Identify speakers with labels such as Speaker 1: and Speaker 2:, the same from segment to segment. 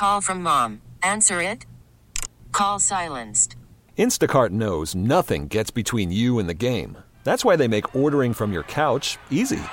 Speaker 1: Call from mom. Answer it. Call silenced.
Speaker 2: Instacart knows nothing gets between you and the game. That's why they make ordering from your couch easy.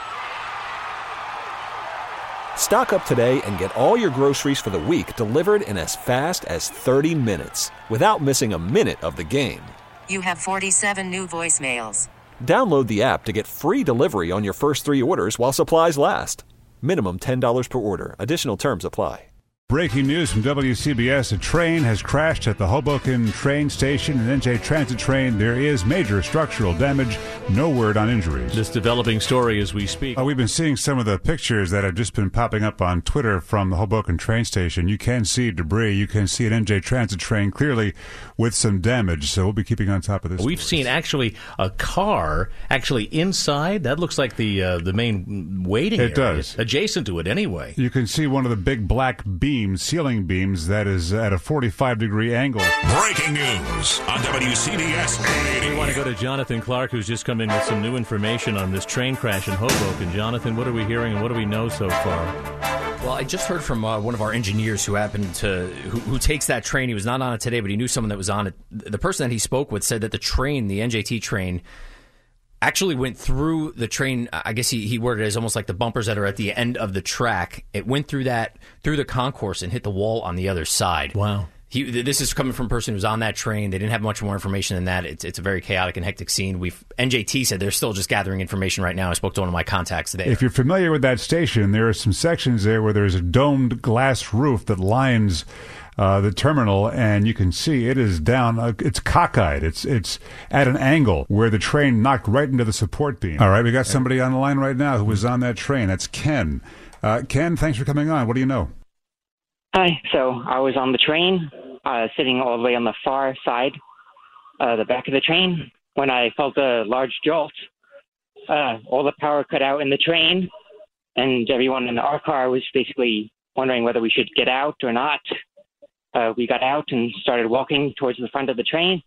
Speaker 2: Stock up today and get all your groceries for the week delivered in as fast as 30 minutes without missing a minute of the game.
Speaker 1: You have 47 new voicemails.
Speaker 2: Download the app to get free delivery on your first 3 orders while supplies last. Minimum $10 per order. Additional terms apply.
Speaker 3: Breaking news from WCBS. A train has crashed at the Hoboken train station. An NJ Transit train. There is major structural damage. No word on injuries.
Speaker 4: This developing story as we speak.
Speaker 3: We've been seeing some of the pictures that have just been popping up on Twitter from the Hoboken train station. You can see debris. You can see an NJ Transit train clearly with some damage. So we'll be keeping on top of this.
Speaker 4: We've seen actually a car actually inside. That looks like the main waiting area.
Speaker 3: It does.
Speaker 4: Adjacent to it anyway.
Speaker 3: You can see one of the big black ceiling beams that is at a 45-degree angle.
Speaker 5: Breaking news on WCBS.
Speaker 4: We want to go to Jonathan Clark, who's just come in with some new information on this train crash in Hoboken. Jonathan, what are we hearing and what do we know so far?
Speaker 6: Well, I just heard from one of our engineers who happened to who takes that train. He was not on it today, but he knew someone that was on it. The person that he spoke with said that the train, the NJT train, actually went through the train. I guess he worded it as almost like the bumpers that are at the end of the track. It went through the concourse and hit the wall on the other side.
Speaker 4: Wow.
Speaker 6: This is coming from a person who's on that train. They didn't have much more information than that. It's a very chaotic and hectic scene. NJT said they're still just gathering information right now. I spoke to one of my contacts there.
Speaker 3: If you're familiar with that station, there are some sections there where there's a domed glass roof that lines the terminal, and you can see it is down. It's cockeyed. It's at an angle where the train knocked right into the support beam. All right, we got somebody on the line right now who was on that train. That's Ken. Ken, thanks for coming on. What do you know?
Speaker 7: Hi. So I was on the train, sitting all the way on the far side, the back of the train, when I felt a large jolt. All the power cut out in the train, and everyone in our car was basically wondering whether we should get out or not. We got out and started walking towards the front of the train,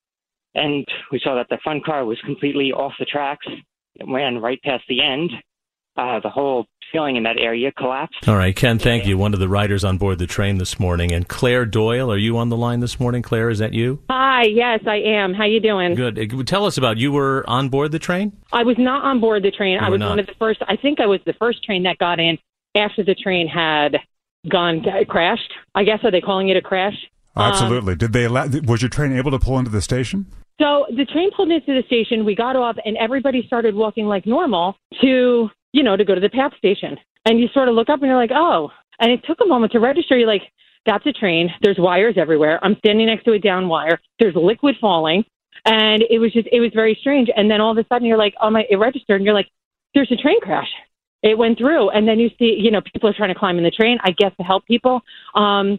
Speaker 7: and we saw that the front car was completely off the tracks. It ran right past the end. The whole ceiling in that area collapsed.
Speaker 4: All right, Ken, thank you. One of the riders on board the train this morning. And Claire Doyle, are you on the line this morning? Claire, is that you?
Speaker 8: Hi, yes, I am. How you doing?
Speaker 4: Good. Tell us about, you were on board the train?
Speaker 8: I was not on board the train. I was
Speaker 4: not.
Speaker 8: one of the first. I think I was the first train that got in after the train had crashed. I guess, are they calling it a crash?
Speaker 3: Absolutely. Was your train able to pull into the station?
Speaker 8: So the train pulled into the station. We got off, and everybody started walking like normal to go to the PATH station. And you sort of look up and you're like, oh. And it took a moment to register. You're like, that's a train. There's wires everywhere. I'm standing next to a down wire. There's liquid falling. And it was very strange. And then all of a sudden you're like, it registered. And you're like, there's a train crash. It went through. And then you see, people are trying to climb in the train, I guess, to help people. And,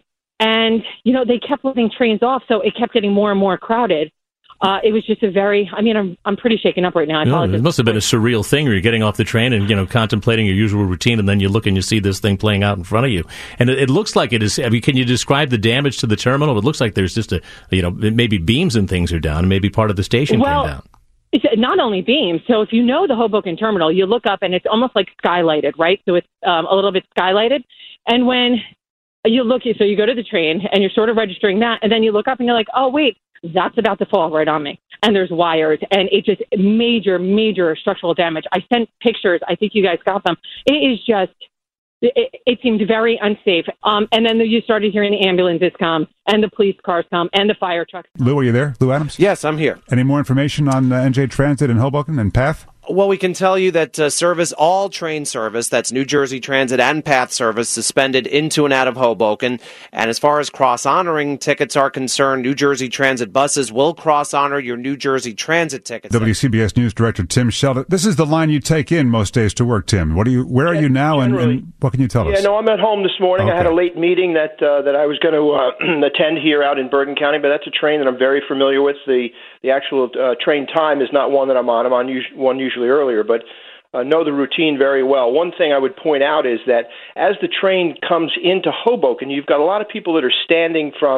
Speaker 8: they kept letting trains off. So it kept getting more and more crowded. It was just I'm pretty shaken up right now. I apologize.
Speaker 4: It must have been a surreal thing where you're getting off the train and, contemplating your usual routine, and then you look and you see this thing playing out in front of you. And it looks like it is, can you describe the damage to the terminal? It looks like there's just maybe beams and things are down, and maybe part of the station came down.
Speaker 8: It's not only beams. So if you know the Hoboken terminal, you look up and it's almost like skylighted, right? So it's a little bit skylighted. And when you look, so you go to the train and you're sort of registering that, and then you look up and you're like, oh, wait, that's about to fall right on me. And there's wires, and it just major structural damage. I sent pictures. I think you guys got them. It is just, it seemed very unsafe. And then you started hearing the ambulances come, and the police cars come, and the fire trucks.
Speaker 3: Lou, are you there? Lou Adams?
Speaker 9: Yes, I'm here.
Speaker 3: Any more information on NJ Transit in Hoboken and PATH?
Speaker 9: Well, we can tell you that all train service, that's New Jersey Transit and PATH service, suspended into and out of Hoboken. And as far as cross-honoring tickets are concerned, New Jersey Transit buses will cross-honor your New Jersey Transit tickets.
Speaker 3: WCBS News Director Tim Sheldon. This is the line you take in most days to work, Tim. Where are you now, and what can you tell us?
Speaker 10: Yeah, no, I'm at home this morning.
Speaker 3: Okay.
Speaker 10: I had a late meeting that I was going to attend here out in Bergen County, but that's a train that I'm very familiar with. The actual train time is not one that I'm on. I'm on one usually earlier, but know the routine very well. One thing I would point out is that as the train comes into Hoboken, you've got a lot of people that are standing from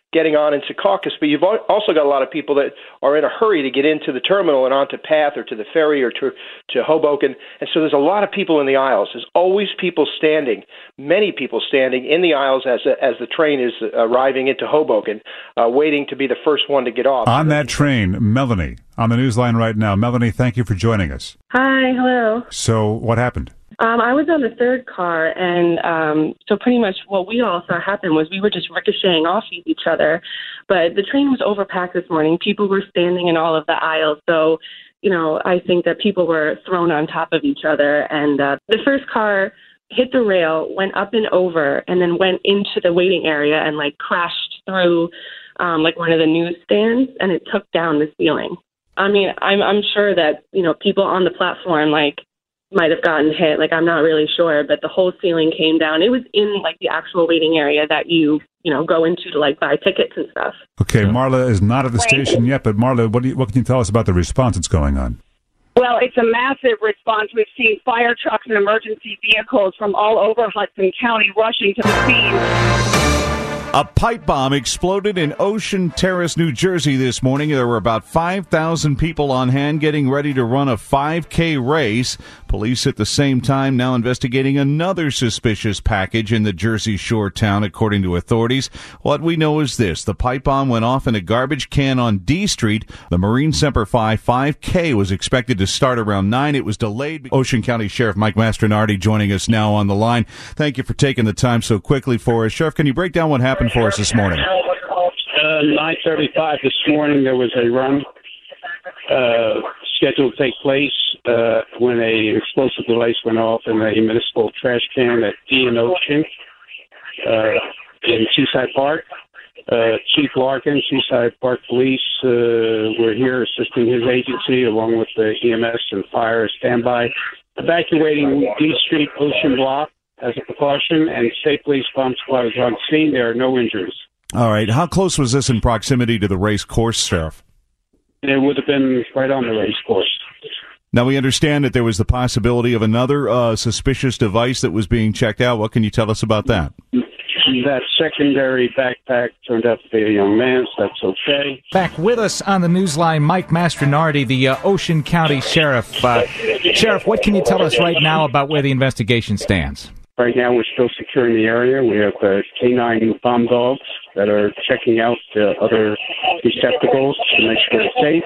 Speaker 10: getting on in Secaucus, but you've also got a lot of people that are in a hurry to get into the terminal and onto Path or to the ferry or to Hoboken. And so there's a lot of people in the aisles. There's always people standing, many people standing in the aisles as the train is arriving into Hoboken, waiting to be the first one to get off.
Speaker 3: On that train, Melanie, on the Newsline right now. Melanie, thank you for joining us.
Speaker 11: Hi, hello.
Speaker 3: So what happened?
Speaker 11: I was on the third car, and so pretty much what we all saw happen was we were just ricocheting off each other. But the train was overpacked this morning. People were standing in all of the aisles. So, I think that people were thrown on top of each other. And the first car hit the rail, went up and over, and then went into the waiting area and, crashed through, one of the newsstands, and it took down the ceiling. I mean, I'm sure that, people on the platform, might have gotten hit. I'm not really sure, but the whole ceiling came down. It was in the actual waiting area that you go into to buy tickets and stuff.
Speaker 3: Okay, Marla is not at the station yet, but Marla, what can you tell us about the response that's going on?
Speaker 12: Well, it's a massive response. We've seen fire trucks and emergency vehicles from all over Hudson County rushing to the scene.
Speaker 13: A pipe bomb exploded in Ocean Terrace, New Jersey this morning. There were about 5,000 people on hand getting ready to run a 5K race. Police at the same time now investigating another suspicious package in the Jersey Shore town, according to authorities. What we know is this. The pipe bomb went off in a garbage can on D Street. The Marine Semper Fi 5K was expected to start around 9. It was delayed. Ocean County Sheriff Mike Mastronardi joining us now on the line. Thank you for taking the time so quickly for us. Sheriff, can you break down what happened for us this morning?
Speaker 14: 9:35 this morning, there was a run scheduled to take place when a explosive device went off in a municipal trash can at D and Ocean in Seaside Park. Chief Larkin, Seaside Park Police, were here assisting his agency along with the EMS and fire standby, evacuating D Street Ocean Block as a precaution, and State Police Bomb Squad is on scene. There are no injuries.
Speaker 13: All right. How close was this in proximity to the race course, Sheriff?
Speaker 14: It would have been right on the race course.
Speaker 13: Now, we understand that there was the possibility of another suspicious device that was being checked out. What can you tell us about that?
Speaker 14: That secondary backpack turned out to be a young man, so that's okay.
Speaker 15: Back with us on the Newsline, Mike Mastronardi, the Ocean County Sheriff. Sheriff, what can you tell us right now about where the investigation stands?
Speaker 14: Right now, we're still securing the area. We have K9 bomb dogs that are checking out other receptacles to make sure it's safe.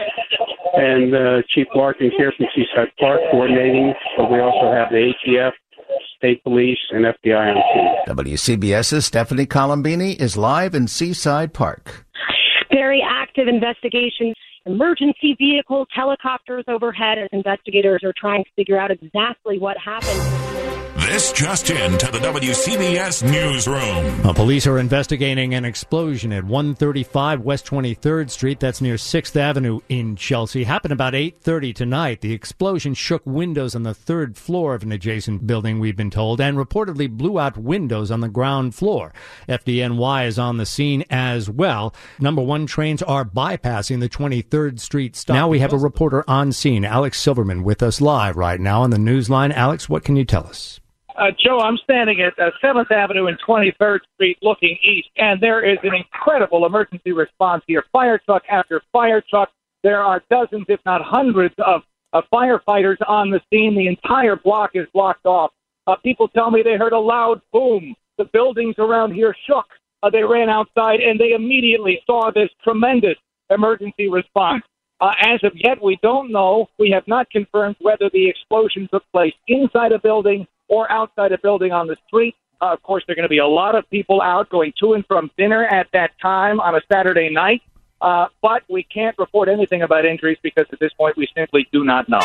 Speaker 14: And Chief Larkin here from Seaside Park coordinating, but we also have the ATF, State Police, and FBI on scene.
Speaker 16: WCBS's Stephanie Colombini is live in Seaside Park.
Speaker 12: Very active investigation. Emergency vehicles, helicopters overhead as investigators are trying to figure out exactly what happened.
Speaker 5: This just in to the WCBS Newsroom.
Speaker 17: Police are investigating an explosion at 135 West 23rd Street. That's near 6th Avenue in Chelsea. Happened about 8:30 tonight. The explosion shook windows on the third floor of an adjacent building, we've been told, and reportedly blew out windows on the ground floor. FDNY is on the scene as well. Number 1 trains are bypassing the 23rd Street stop. Now we have a reporter on scene, Alex Silverman, with us live right now on the Newsline. Alex, what can you tell us?
Speaker 18: Joe, I'm standing at 7th Avenue and 23rd Street looking east, and there is an incredible emergency response here. Fire truck after fire truck. There are dozens, if not hundreds, of firefighters on the scene. The entire block is blocked off. People tell me they heard a loud boom. The buildings around here shook. They ran outside, and they immediately saw this tremendous emergency response. As of yet, we don't know. We have not confirmed whether the explosion took place inside a building or outside a building on the street. Of course, there are going to be a lot of people out going to and from dinner at that time on a Saturday night. But we can't report anything about injuries because at this point we simply do not know.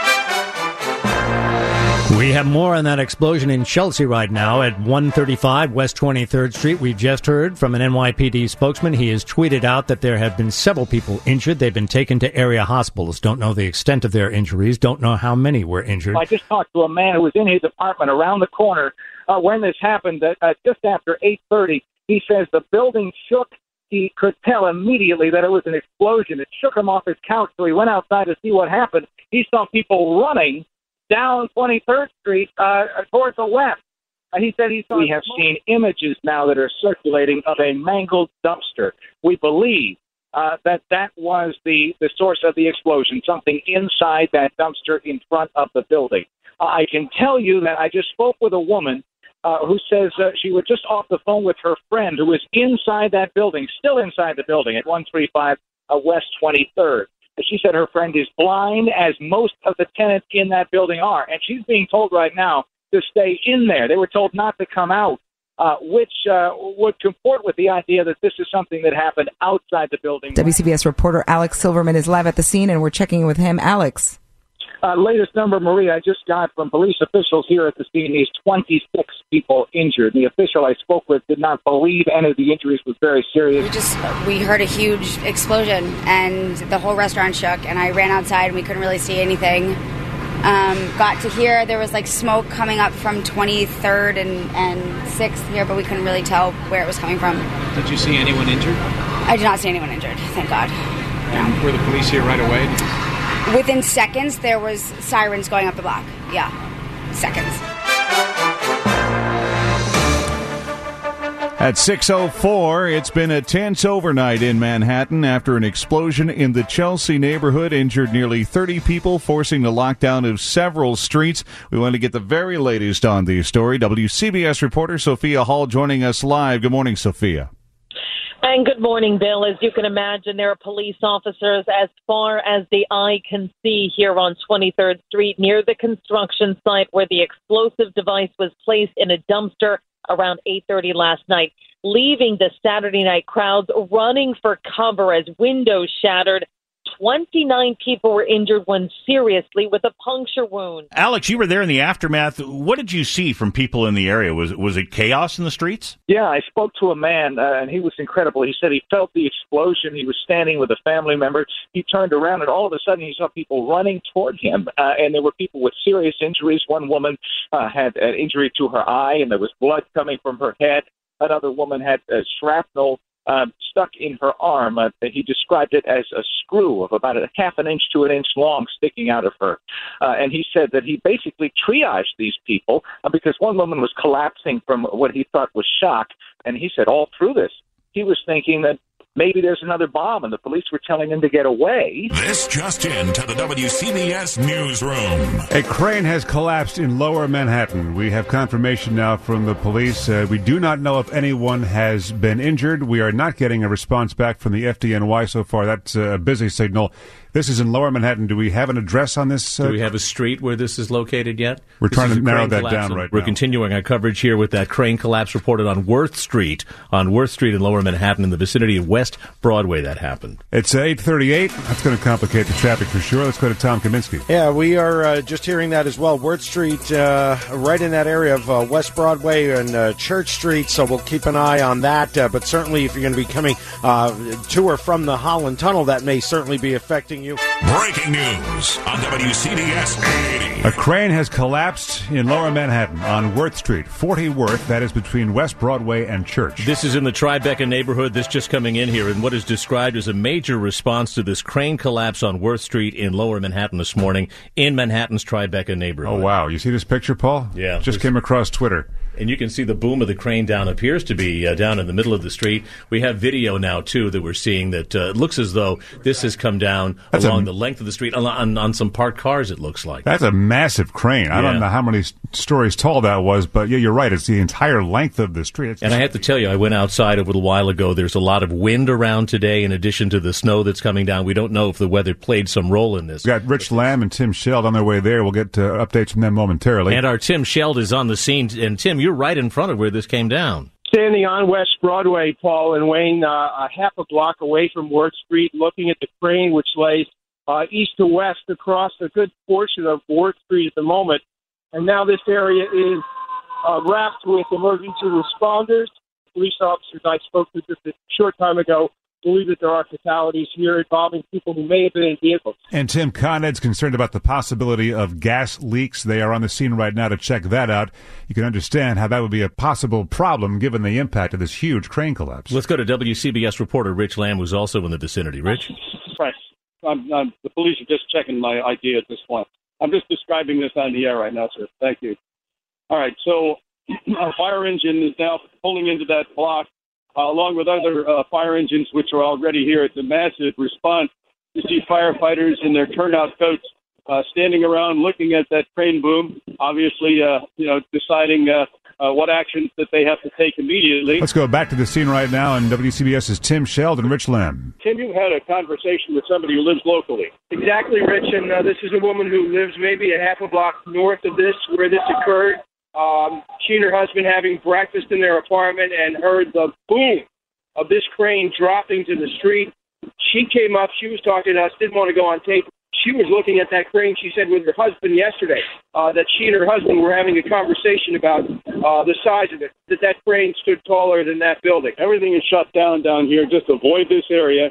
Speaker 17: We have more on that explosion in Chelsea right now at 135 West 23rd Street. We've just heard from an NYPD spokesman. He has tweeted out that there have been several people injured. They've been taken to area hospitals. Don't know the extent of their injuries. Don't know how many were injured.
Speaker 18: I just talked to a man who was in his apartment around the corner when this happened just after 8:30. He says the building shook. He could tell immediately that it was an explosion. It shook him off his couch, so he went outside to see what happened. He saw people running down 23rd Street towards the west. He said we have seen images now that are circulating of a mangled dumpster. We believe that was the source of the explosion, something inside that dumpster in front of the building. I can tell you that I just spoke with a woman who says she was just off the phone with her friend who was inside that building, still inside the building at 135 West 23rd. She said her friend is blind, as most of the tenants in that building are, and she's being told right now to stay in there. They were told not to come out, which would comport with the idea that this is something that happened outside the building.
Speaker 19: WCBS reporter Alex Silverman is live at the scene, and we're checking in with him. Alex.
Speaker 18: Latest number, Maria, I just got from police officials here at the scene is 26 people injured. The official I spoke with did not believe any of the injuries was very serious.
Speaker 20: We heard a huge explosion, and the whole restaurant shook, and I ran outside, and we couldn't really see anything. Got to hear there was like smoke coming up from 23rd and 6th here, but we couldn't really tell where it was coming from.
Speaker 21: Did you see anyone injured?
Speaker 20: I did not see anyone injured, thank God.
Speaker 21: And were the police here right away?
Speaker 20: Within seconds, there was sirens going up the block. Yeah, seconds.
Speaker 13: At 6:04, it's been a tense overnight in Manhattan after an explosion in the Chelsea neighborhood injured nearly 30 people, forcing the lockdown of several streets. We want to get the very latest on the story. WCBS reporter Sophia Hall joining us live. Good morning, Sophia.
Speaker 22: And good morning, Bill. As you can imagine, there are police officers as far as the eye can see here on 23rd Street near the construction site where the explosive device was placed in a dumpster around 8:30 last night, leaving the Saturday night crowds running for cover as windows shattered. 29 people were injured, one seriously with a puncture wound.
Speaker 23: Alex, you were there in the aftermath. What did you see from people in the area? Was it chaos in the streets?
Speaker 18: Yeah, I spoke to a man, and he was incredible. He said he felt the explosion. He was standing with a family member. He turned around, and all of a sudden he saw people running toward him, and there were people with serious injuries. One woman had an injury to her eye, and there was blood coming from her head. Another woman had shrapnel stuck in her arm. He described it as a screw of about a half an inch to an inch long sticking out of her. And he said that he basically triaged these people because one woman was collapsing from what he thought was shock. And he said all through this, he was thinking that maybe there's another bomb, and the police were telling him to get away.
Speaker 5: This just in to the WCBS Newsroom.
Speaker 3: A crane has collapsed in Lower Manhattan. We have confirmation now from the police. We do not know if anyone has been injured. We are not getting a response back from the FDNY so far. That's a busy signal. This is in Lower Manhattan. Do we have an address on this?
Speaker 4: Do we have a street where this is located yet?
Speaker 3: We're trying to narrow that down right now.
Speaker 4: We're continuing our coverage here with that crane collapse reported on Worth Street in Lower Manhattan in the vicinity of West Broadway that happened.
Speaker 3: It's 8:38. That's going to complicate the traffic for sure. Let's go to Tom Kaminsky.
Speaker 24: Yeah, we are just hearing that as well. Worth Street, right in that area of West Broadway and Church Street, so we'll keep an eye on that. But certainly if you're going to be coming to or from the Holland Tunnel, that may certainly be affecting you.
Speaker 5: Breaking news on WCBS 80.
Speaker 3: A crane has collapsed in Lower Manhattan on Worth Street, 40 Worth, that is between West Broadway and Church.
Speaker 4: This is in the Tribeca neighborhood. This just coming in here in what is described as a major response to this crane collapse on Worth Street in Lower Manhattan this morning in Manhattan's Tribeca neighborhood.
Speaker 3: Oh, wow. You see this picture, Paul?
Speaker 4: Yeah.
Speaker 3: Just came across Twitter.
Speaker 4: And you can see the boom of the crane down appears to be down in the middle of the street. We have video now, too, that we're seeing that it looks as though this has come down along the length of the street, on some parked cars, it looks like.
Speaker 3: That's a massive crane. I don't know how many stories tall that was, but yeah, you're right. It's the entire length of the street.
Speaker 4: And I have to tell you, I went outside a little while ago. There's a lot of wind around today in addition to the snow that's coming down. We don't know if the weather played some role in this.
Speaker 3: We got Rich Lamb and Tim Sheld on their way there. We'll get updates from them momentarily.
Speaker 4: And our Tim Sheld is on the scene. And Tim, you're right in front of where this came down.
Speaker 25: Standing on West Broadway, Paul and Wayne, a half a block away from Worth Street, looking at the crane, which lays east to west across a good portion of Worth Street at the moment. And now this area is wrapped with emergency responders. Police officers I spoke to just a short time ago believe that there are fatalities here involving people who may have been in vehicles.
Speaker 3: And Tim, Con Ed's concerned about the possibility of gas leaks. They are on the scene right now to check that out. You can understand how that would be a possible problem given the impact of this huge crane collapse.
Speaker 4: Let's go to WCBS reporter Rich Lamb, who's also in the vicinity. Rich?
Speaker 26: Right. The police are just checking my ID at this point. I'm just describing this on the air right now, sir. Thank you. All right, so A fire engine is now pulling into that block, along with other fire engines, which are already here. It's a massive response to see firefighters in their turnout coats standing around looking at that crane boom, obviously, deciding what actions that they have to take immediately.
Speaker 3: Let's go back to the scene right now, and WCBS's Tim Sheldon, Rich Lim.
Speaker 26: Tim, you had a conversation with somebody who lives locally.
Speaker 10: Exactly, Rich, and this is a woman who lives maybe a half a block north of this, where this occurred. She and her husband having breakfast in their apartment and heard the boom of this crane dropping to the street. She came up, she was talking to us, didn't want to go on tape. She was looking at that crane, she said, with her husband yesterday, that she and her husband were having a conversation about the size of it, that crane stood taller than that building.
Speaker 26: Everything is shut down here. Just avoid this area.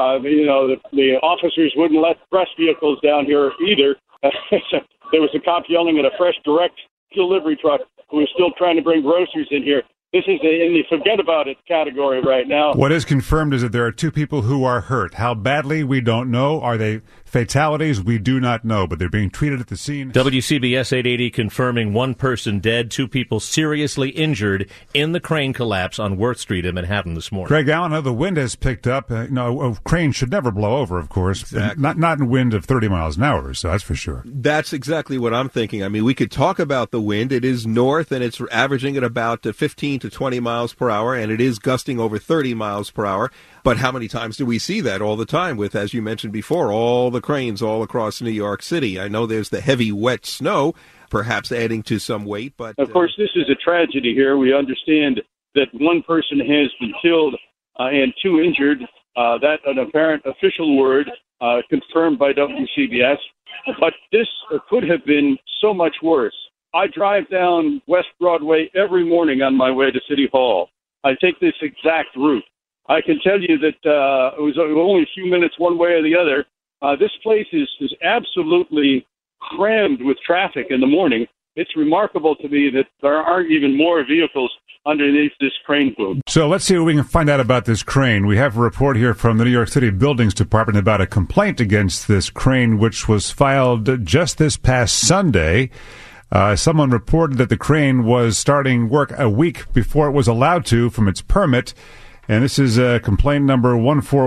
Speaker 26: The officers wouldn't let fresh vehicles down here either. There was a cop yelling at a fresh direct delivery truck who was still trying to bring groceries in here. This is in the forget about it category right now.
Speaker 3: What is confirmed is that there are 2 people who are hurt. How badly, we don't know. Are they fatalities? We do not know, but they're being treated at the scene.
Speaker 4: WCBS 880 confirming 1 person dead, 2 people seriously injured in the crane collapse on Worth Street in Manhattan this morning.
Speaker 3: Greg Allen, the wind has picked up. A crane should never blow over, of course.
Speaker 1: Exactly.
Speaker 3: Not in wind of 30 miles an hour, so that's for sure.
Speaker 1: That's exactly what I'm thinking. I mean, we could talk about the wind. It is north, and it's averaging at about 15 to 20 miles per hour, and it is gusting over 30 miles per hour. But how many times do we see that all the time with, as you mentioned before, all the cranes all across New York City? I know there's the heavy, wet snow, perhaps adding to some weight, but...
Speaker 26: Of course, this is a tragedy here. We understand that 1 person has been killed and 2 injured. That an apparent official word confirmed by WCBS. But this could have been so much worse. I drive down West Broadway every morning on my way to City Hall. I take this exact route. I can tell you that it was only a few minutes one way or the other. This place is absolutely crammed with traffic in the morning. It's remarkable to me that there aren't even more vehicles underneath this crane boom.
Speaker 3: So let's see what we can find out about this crane. We have a report here from the New York City Buildings Department about a complaint against this crane, which was filed just this past Sunday. Someone reported that the crane was starting work a week before it was allowed to from its permit. And this is complaint number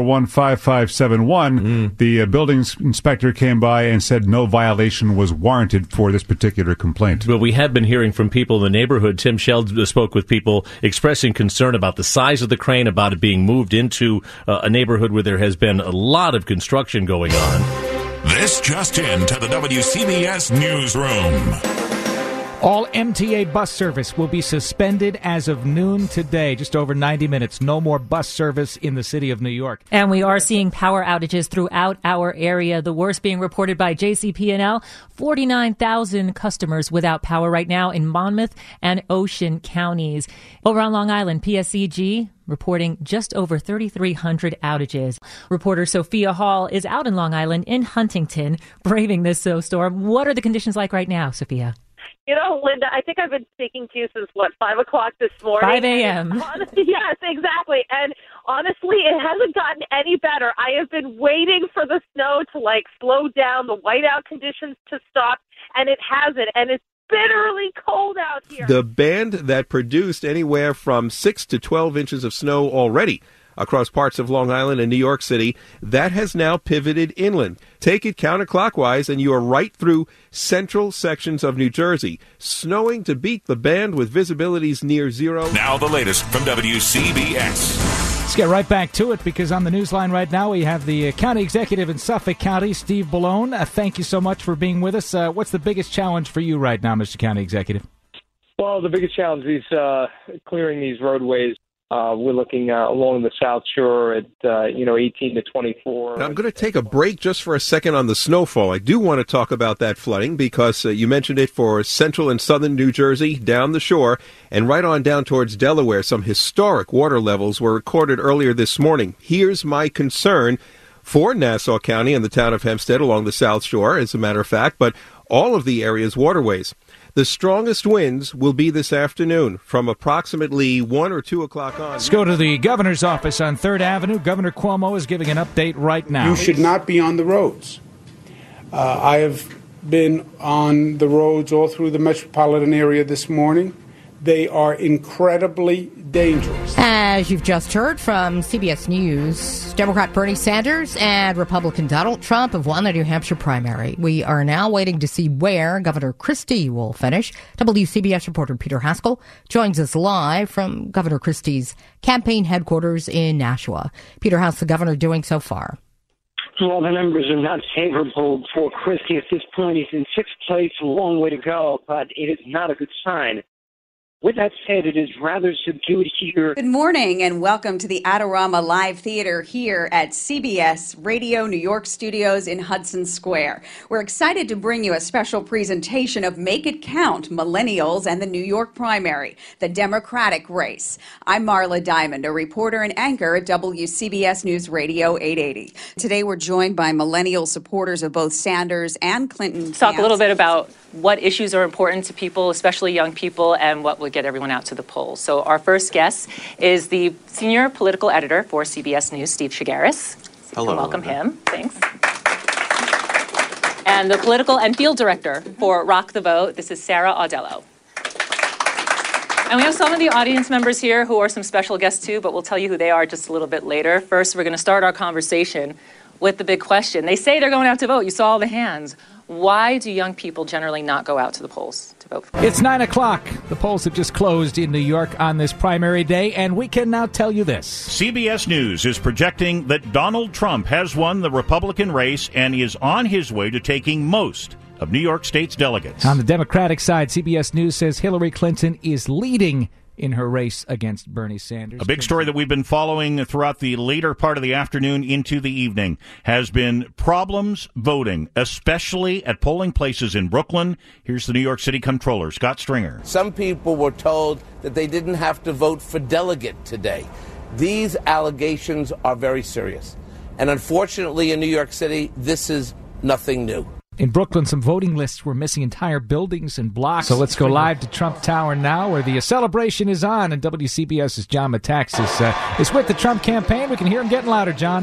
Speaker 3: 1415571. The buildings inspector came by and said no violation was warranted for this particular complaint.
Speaker 4: Well, we have been hearing from people in the neighborhood. Tim Sheldon spoke with people expressing concern about the size of the crane, about it being moved into a neighborhood where there has been a lot of construction going on.
Speaker 5: This just in to the WCBS Newsroom.
Speaker 15: All MTA bus service will be suspended as of noon today, just over 90 minutes. No more bus service in the city of New York.
Speaker 2: And we are seeing power outages throughout our area. The worst being reported by JCP&L. 49,000 customers without power right now in Monmouth and Ocean counties. Over on Long Island, PSEG reporting just over 3,300 outages. Reporter Sophia Hall is out in Long Island in Huntington, braving this snowstorm. What are the conditions like right now, Sophia?
Speaker 22: You know, Linda, I think I've been speaking to you since, 5 o'clock this morning?
Speaker 2: 5 a.m.
Speaker 22: Yes, exactly. And honestly, it hasn't gotten any better. I have been waiting for the snow to, slow down, the whiteout conditions to stop, and it hasn't. And it's bitterly cold out here.
Speaker 1: The band that produced anywhere from 6 to 12 inches of snow already across parts of Long Island and New York City, that has now pivoted inland. Take it counterclockwise, and you are right through central sections of New Jersey, snowing to beat the band with visibilities near zero.
Speaker 5: Now the latest from WCBS.
Speaker 15: Let's get right back to it, because on the newsline right now we have the county executive in Suffolk County, Steve Bellone. Thank you so much for being with us. What's the biggest challenge for you right now, Mr. County Executive?
Speaker 6: Well, the biggest challenge is clearing these roadways. We're looking along the South Shore at 18 to 24.
Speaker 1: Now, I'm going to take a break just for a second on the snowfall. I do want to talk about that flooding because you mentioned it for central and southern New Jersey, down the shore, and right on down towards Delaware. Some historic water levels were recorded earlier this morning. Here's my concern for Nassau County and the town of Hempstead along the South Shore, as a matter of fact, but all of the area's waterways. The strongest winds will be this afternoon from approximately 1 or 2 o'clock on.
Speaker 15: Let's go to the governor's office on 3rd Avenue. Governor Cuomo is giving an update right now.
Speaker 7: You should not be on the roads. I have been on the roads all through the metropolitan area this morning. They are incredibly dangerous.
Speaker 8: As you've just heard from CBS News, Democrat Bernie Sanders and Republican Donald Trump have won the New Hampshire primary. We are now waiting to see where Governor Christie will finish. WCBS reporter Peter Haskell joins us live from Governor Christie's campaign headquarters in Nashua. Peter, how's the governor doing so far?
Speaker 9: Well, the numbers are not favorable for Christie at this point. He's in sixth place, a long way to go, but it is not a good sign. With that said, it is rather subdued here.
Speaker 11: Good morning and welcome to the Adorama Live Theater here at CBS Radio New York Studios in Hudson Square. We're excited to bring you a special presentation of Make It Count, Millennials and the New York Primary, the Democratic race. I'm Marla Diamond, a reporter and anchor at WCBS News Radio 880. Today we're joined by millennial supporters of both Sanders and Clinton.
Speaker 12: Talk a little bit about what issues are important to people, especially young people, and what will get everyone out to the polls. So our first guest is the senior political editor for CBS News, Steve Shigaris.
Speaker 14: Hello.
Speaker 12: Welcome him. Thanks. And the political and field director for Rock the Vote, this is Sarah Audello. And we have some of the audience members here who are some special guests too, but we'll tell you who they are just a little bit later. First, we're going to start our conversation with the big question. They say they're going out to vote. You saw all the hands. Why do young people generally not go out to the polls to vote?
Speaker 15: It's 9 o'clock. The polls have just closed in New York on this primary day, and we can now tell you this.
Speaker 23: CBS News is projecting that Donald Trump has won the Republican race and is on his way to taking most of New York State's delegates.
Speaker 15: On the Democratic side, CBS News says Hillary Clinton is leading in her race against Bernie Sanders.
Speaker 23: A big story that we've been following throughout the later part of the afternoon into the evening has been problems voting, especially at polling places in Brooklyn. Here's the New York City Comptroller, Scott Stringer.
Speaker 14: Some people were told that they didn't have to vote for delegate today. These allegations are very serious. And unfortunately, in New York City, this is nothing new.
Speaker 15: In Brooklyn, some voting lists were missing entire buildings and blocks. So let's go live to Trump Tower now, where the celebration is on. And WCBS's John Metaxas is with the Trump campaign. We can hear him getting louder, John.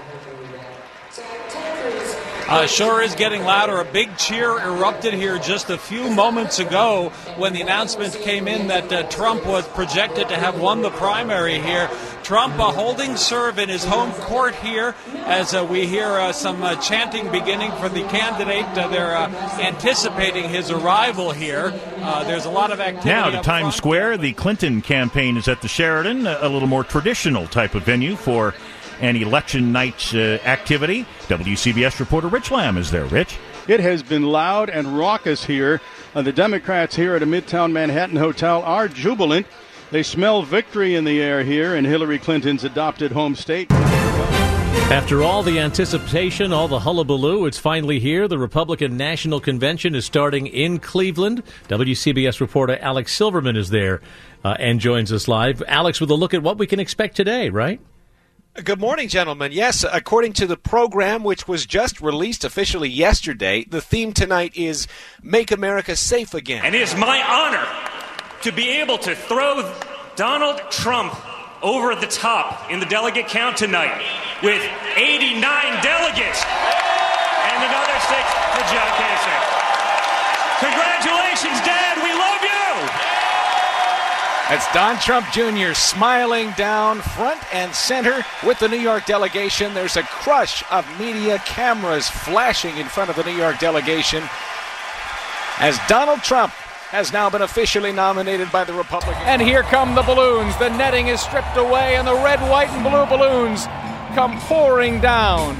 Speaker 16: Sure is getting louder. A big cheer erupted here just a few moments ago when the announcement came in that Trump was projected to have won the primary here. Trump holding serve in his home court here as we hear some chanting beginning from the candidate. They're anticipating his arrival here. There's a lot of activity.
Speaker 23: Now to Times Square, the Clinton campaign is at the Sheraton, a little more traditional type of venue for an election night activity. WCBS reporter Rich Lamb is there. Rich?
Speaker 27: It has been loud and raucous here. The Democrats here at a Midtown Manhattan hotel are jubilant. They smell victory in the air here in Hillary Clinton's adopted home state.
Speaker 4: After all the anticipation, all the hullabaloo, it's finally here. The Republican National Convention is starting in Cleveland. WCBS reporter Alex Silverman is there and joins us live. Alex, with a look at what we can expect today, right?
Speaker 28: Good morning, gentlemen. Yes, according to the program, which was just released officially yesterday, the theme tonight is Make America Safe Again.
Speaker 29: And it is my honor to be able to throw Donald Trump over the top in the delegate count tonight with 89 delegates and another 6 for John Kasich. Congratulations, Dad. We love you.
Speaker 28: That's Don Trump Jr. smiling down front and center with the New York delegation. There's a crush of media cameras flashing in front of the New York delegation as Donald Trump has now been officially nominated by the Republicans.
Speaker 30: And here come the balloons. The netting is stripped away and the red, white, and blue balloons come pouring down,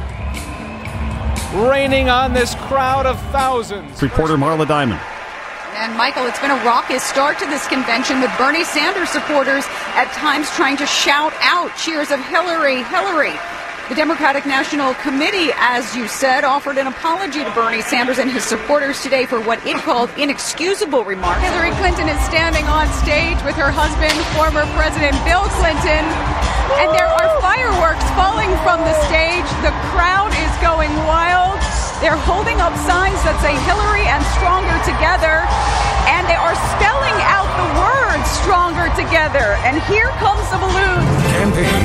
Speaker 30: raining on this crowd of thousands.
Speaker 23: Reporter Marla Diamond.
Speaker 31: And, Michael, it's been a raucous start to this convention with Bernie Sanders supporters at times trying to shout out cheers of Hillary, Hillary. The Democratic National Committee, as you said, offered an apology to Bernie Sanders and his supporters today for what it called inexcusable remarks. Hillary Clinton is standing on stage with her husband, former President Bill Clinton, and there are fireworks falling from the stage. The crowd is going wild. They're holding up signs that say Hillary and Stronger Together, and they are spelling out the words Stronger Together. And here comes the balloons.
Speaker 32: Campaign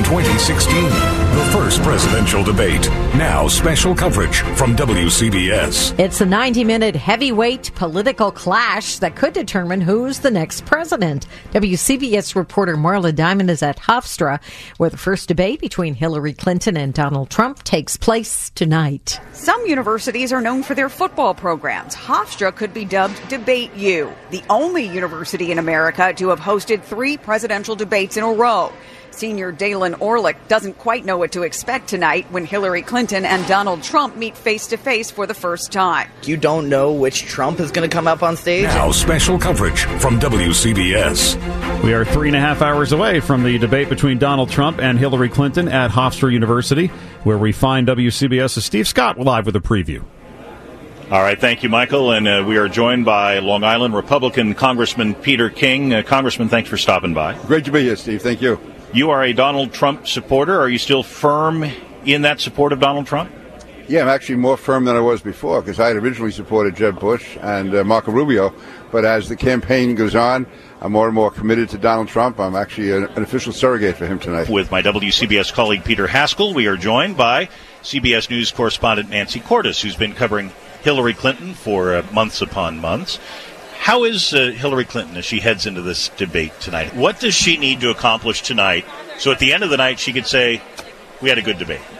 Speaker 5: 2016, the first presidential debate. Now special coverage from WCBS.
Speaker 3: It's a 90-minute heavyweight political clash that could determine who's the next president. WCBS reporter Marla Diamond is at Hofstra, where the first debate between Hillary Clinton and Donald Trump takes place tonight.
Speaker 31: Some universities are known for their football programs. Hofstra could be dubbed Debate U, the only university in America to have hosted 3 presidential debates in a row. Senior Dalen Orlick doesn't quite know what to expect tonight when Hillary Clinton and Donald Trump meet face-to-face for the first time.
Speaker 10: You don't know which Trump is going to come up on stage.
Speaker 5: Now special coverage from WCBS.
Speaker 13: We are 3.5 hours away from the debate between Donald Trump and Hillary Clinton at Hofstra University, where we find WCBS's Steve Scott live with a preview.
Speaker 23: All right, thank you, Michael. And we are joined by Long Island Republican Congressman Peter King. Congressman, thanks for stopping by.
Speaker 17: Great to be here, Steve. Thank you.
Speaker 23: You are a Donald Trump supporter. Are you still firm in that support of Donald Trump?
Speaker 17: Yeah, I'm actually more firm than I was before, because I had originally supported Jeb Bush and Marco Rubio. But as the campaign goes on, I'm more and more committed to Donald Trump. I'm actually an official surrogate for him tonight.
Speaker 23: With my WCBS colleague Peter Haskell, we are joined by CBS News correspondent Nancy Cordes, who's been covering Hillary Clinton for months upon months. How is Hillary Clinton as she heads into this debate tonight? What does she need to accomplish tonight so at the end of the night she could say, we had a good debate?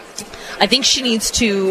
Speaker 18: I think she needs to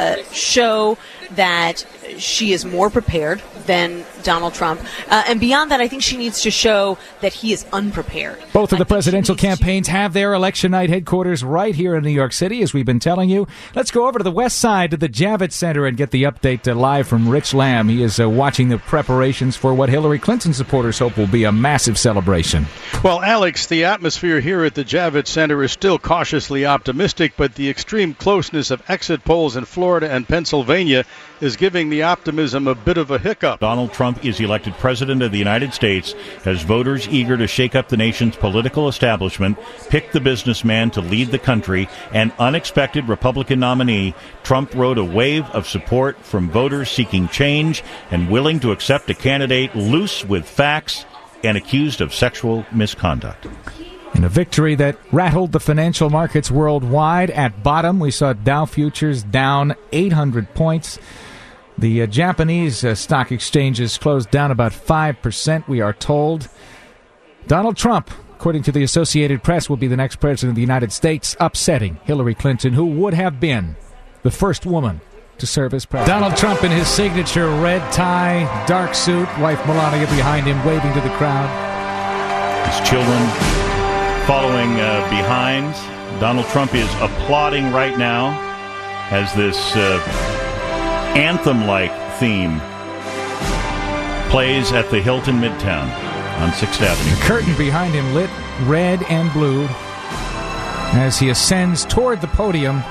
Speaker 18: show that she is more prepared than Donald Trump. And beyond that, I think she needs to show that he is unprepared.
Speaker 15: Both of the presidential campaigns have their election night headquarters right here in New York City, as we've been telling you. Let's go over to the west side to the Javits Center and get the update live from Rich Lamb. He is watching the preparations for what Hillary Clinton supporters hope will be a massive celebration.
Speaker 27: Well, Alex, the atmosphere here at the Javits Center is still cautiously optimistic, but the extreme closeness of exit polls in Florida and Pennsylvania is giving the optimism a bit of a hiccup.
Speaker 23: Donald Trump is elected president of the United States as voters eager to shake up the nation's political establishment, pick the businessman to lead the country, an unexpected Republican nominee. Trump rode a wave of support from voters seeking change and willing to accept a candidate loose with facts and accused of sexual misconduct.
Speaker 15: In a victory that rattled the financial markets worldwide, at bottom we saw Dow futures down 800 points. The Japanese stock exchanges closed down about 5%, we are told. Donald Trump, according to the Associated Press, will be the next president of the United States, upsetting Hillary Clinton, who would have been the first woman to serve as president. Donald Trump in his signature red tie, dark suit, wife Melania behind him, waving to the crowd.
Speaker 23: His children following behind. Donald Trump is applauding right now as this anthem-like theme plays at the Hilton Midtown on 6th Avenue.
Speaker 15: The curtain behind him lit red and blue as he ascends toward the podium.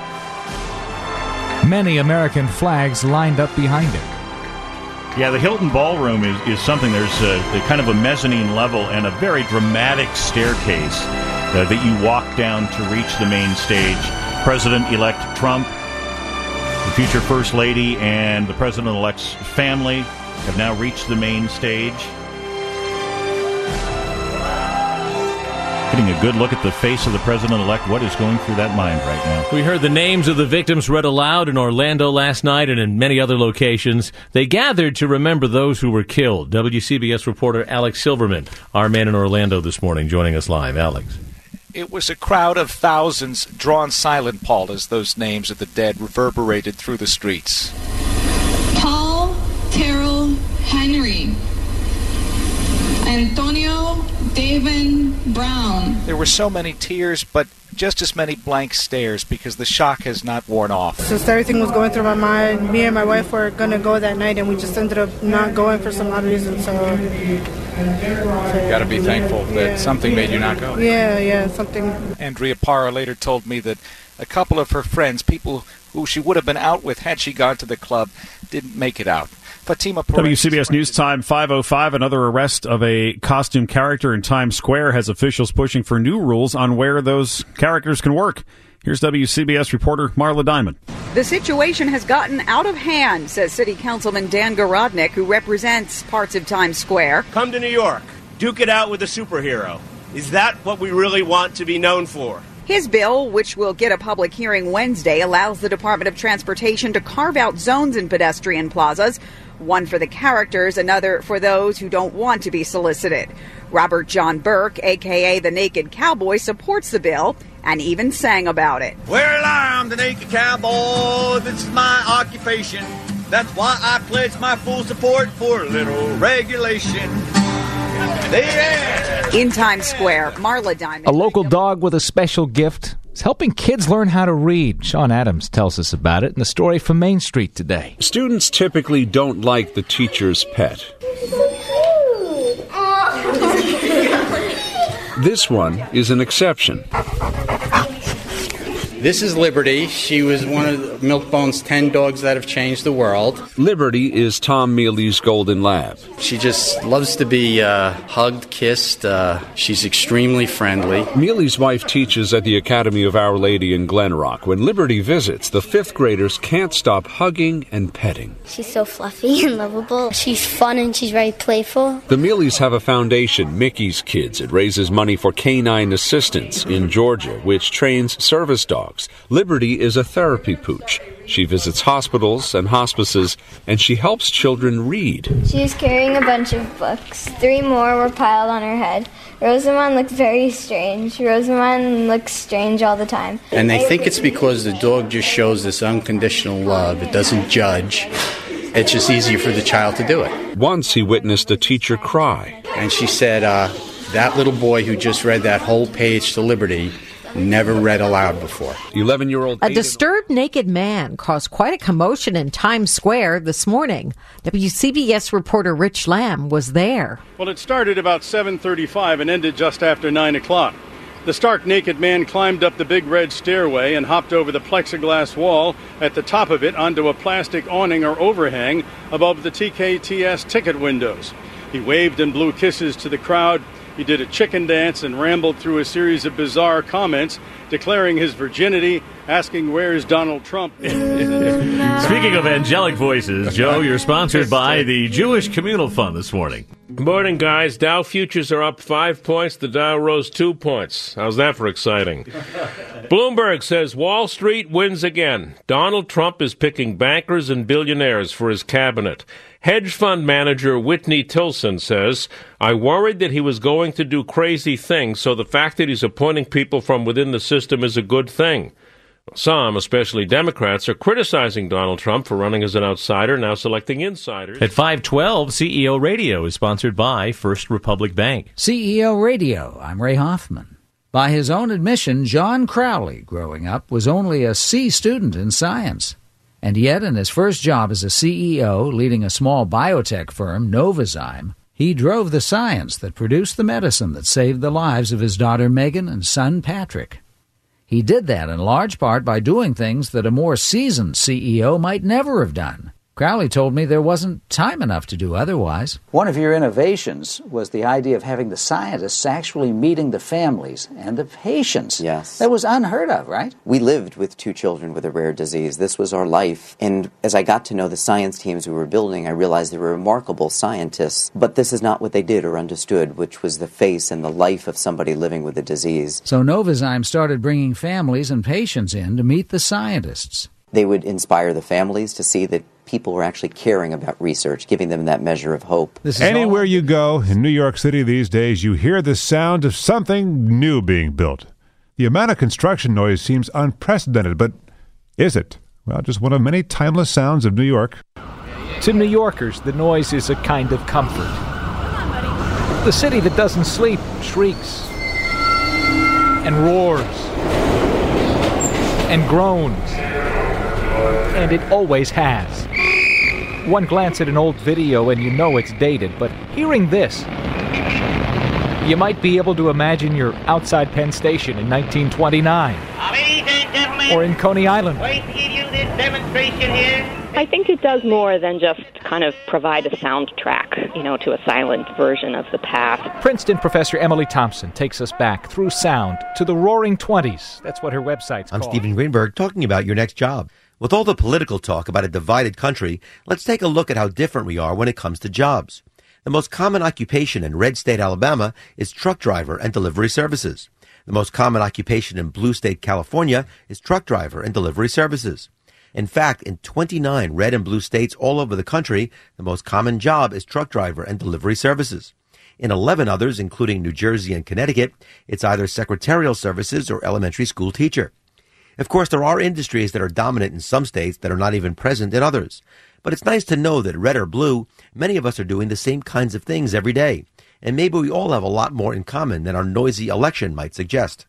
Speaker 15: Many American flags lined up behind him.
Speaker 23: Yeah, the Hilton Ballroom is something. There's a kind of a mezzanine level and a very dramatic staircase that you walk down to reach the main stage. President-elect Trump, the future First Lady, and the President-elect's family have now reached the main stage. Getting a good look at the face of the President-elect. What is going through that mind right now?
Speaker 4: We heard the names of the victims read aloud in Orlando last night and in many other locations. They gathered to remember those who were killed. WCBS reporter Alex Silverman, our man in Orlando this morning, joining us live. Alex.
Speaker 30: It was a crowd of thousands drawn silent, Paul, as those names of the dead reverberated through the streets.
Speaker 19: Paul Terrell Henry. Antonio David Brown.
Speaker 30: There were so many tears, but just as many blank stares because the shock has not worn off.
Speaker 20: Just everything was going through my mind. Me and my wife were going to go that night, and we just ended up not going for some odd reason. So
Speaker 30: you got to be thankful that something made you not go.
Speaker 20: Yeah, something.
Speaker 30: Andrea Parra later told me that a couple of her friends, people who she would have been out with had she gone to the club, didn't make it out. Fatima Perez.
Speaker 13: WCBS News Time 5:05. Another arrest of a costume character in Times Square has officials pushing for new rules on where those characters can work. Here's WCBS reporter Marla Diamond.
Speaker 31: The situation has gotten out of hand, says City Councilman Dan Garodnick, who represents parts of Times Square.
Speaker 21: Come to New York. Duke it out with a superhero.
Speaker 1: Is that what we really want to be known for?
Speaker 31: His bill, which will get a public hearing Wednesday, allows the Department of Transportation to carve out zones in pedestrian plazas, one for the characters, another for those who don't want to be solicited. Robert John Burke, a.k.a. the Naked Cowboy, supports the bill and even sang about it.
Speaker 2: Well, I'm the Naked Cowboy. This is my occupation. That's why I pledge my full support for a little regulation.
Speaker 31: In Times Square, Marla Diamond.
Speaker 15: A local dog with a special gift is helping kids learn how to read. Sean Adams tells us about it in the story from Main Street today.
Speaker 6: Students typically don't like the teacher's pet. This one is an exception.
Speaker 7: This is Liberty. She was one of Milkbone's 10 dogs that have changed the world.
Speaker 6: Liberty is Tom Mealy's golden lab.
Speaker 7: She just loves to be hugged, kissed. She's extremely friendly.
Speaker 6: Mealy's wife teaches at the Academy of Our Lady in Glen Rock. When Liberty visits, the fifth graders can't stop hugging and petting.
Speaker 8: She's so fluffy and lovable. She's fun and she's very playful.
Speaker 6: The Mealys have a foundation, Mickey's Kids. It raises money for canine assistance in Georgia, which trains service dogs. Liberty is a therapy pooch. She visits hospitals and hospices, and she helps children read.
Speaker 8: She is carrying a bunch of books. 3 more were piled on her head. Rosamond looked very strange. Rosamond looks strange all the time.
Speaker 7: And they think it's because the dog just shows this unconditional love. It doesn't judge. It's just easier for the child to do it.
Speaker 6: Once he witnessed a teacher cry.
Speaker 7: And she said, that little boy who just read that whole page to Liberty never read aloud before.
Speaker 6: 11-year-old.
Speaker 3: A disturbed naked man caused quite a commotion in Times Square this morning. WCBS reporter Rich Lamb was there.
Speaker 27: Well, it started about 7:35 and ended just after 9 o'clock. The stark naked man climbed up the big red stairway and hopped over the plexiglass wall at the top of it onto a plastic awning or overhang above the TKTS ticket windows. He waved and blew kisses to the crowd. He did a chicken dance and rambled through a series of bizarre comments, declaring his virginity, asking where's Donald Trump.
Speaker 4: Speaking of angelic voices, Joe, you're sponsored by the Jewish Communal Fund this morning.
Speaker 7: Good morning, guys. Dow futures are up 5 points. The Dow rose 2 points. How's that for exciting? Bloomberg says Wall Street wins again. Donald Trump is picking bankers and billionaires for his cabinet. Hedge fund manager Whitney Tilson says, I worried that he was going to do crazy things, so the fact that he's appointing people from within the system is a good thing. Some, especially Democrats, are criticizing Donald Trump for running as an outsider, now selecting insiders.
Speaker 4: At 5:12, CEO Radio is sponsored by First Republic Bank.
Speaker 9: CEO Radio, I'm Ray Hoffman. By his own admission, John Crowley, growing up, was only a C student in science. And yet, in his first job as a CEO, leading a small biotech firm, Novozyme, he drove the science that produced the medicine that saved the lives of his daughter Megan and son Patrick. He did that in large part by doing things that a more seasoned CEO might never have done. Crowley told me there wasn't time enough to do otherwise.
Speaker 21: One of your innovations was the idea of having the scientists actually meeting the families and the patients.
Speaker 22: Yes.
Speaker 21: That was unheard of, right?
Speaker 22: We lived with 2 children with a rare disease. This was our life. And as I got to know the science teams we were building, I realized they were remarkable scientists. But this is not what they did or understood, which was the face and the life of somebody living with a disease.
Speaker 9: So Novozyme started bringing families and patients in to meet the scientists.
Speaker 22: They would inspire the families to see that people were actually caring about research, giving them that measure of hope.
Speaker 24: Anywhere you go in New York City these days, you hear the sound of something new being built. The amount of construction noise seems unprecedented, but is it? Well, just one of many timeless sounds of New York.
Speaker 15: To New Yorkers, the noise is a kind of comfort. The city that doesn't sleep shrieks and roars and groans. And it always has. One glance at an old video and you know it's dated, but hearing this, you might be able to imagine you're outside Penn Station in 1929.
Speaker 25: Ladies and gentlemen,
Speaker 15: or in Coney Island.
Speaker 25: Wait to give you this demonstration here.
Speaker 26: I think it does more than just kind of provide a soundtrack, to a silent version of the past.
Speaker 15: Princeton professor Emily Thompson takes us back through sound to the Roaring '20s. That's what her website's called.
Speaker 32: I'm Stephen Greenberg, talking about your next job. With all the political talk about a divided country, let's take a look at how different we are when it comes to jobs. The most common occupation in red state Alabama is truck driver and delivery services. The most common occupation in blue state California is truck driver and delivery services. In fact, in 29 red and blue states all over the country, the most common job is truck driver and delivery services. In 11 others, including New Jersey and Connecticut, it's either secretarial services or elementary school teacher. Of course, there are industries that are dominant in some states that are not even present in others. But it's nice to know that red or blue, many of us are doing the same kinds of things every day. And maybe we all have a lot more in common than our noisy election might suggest.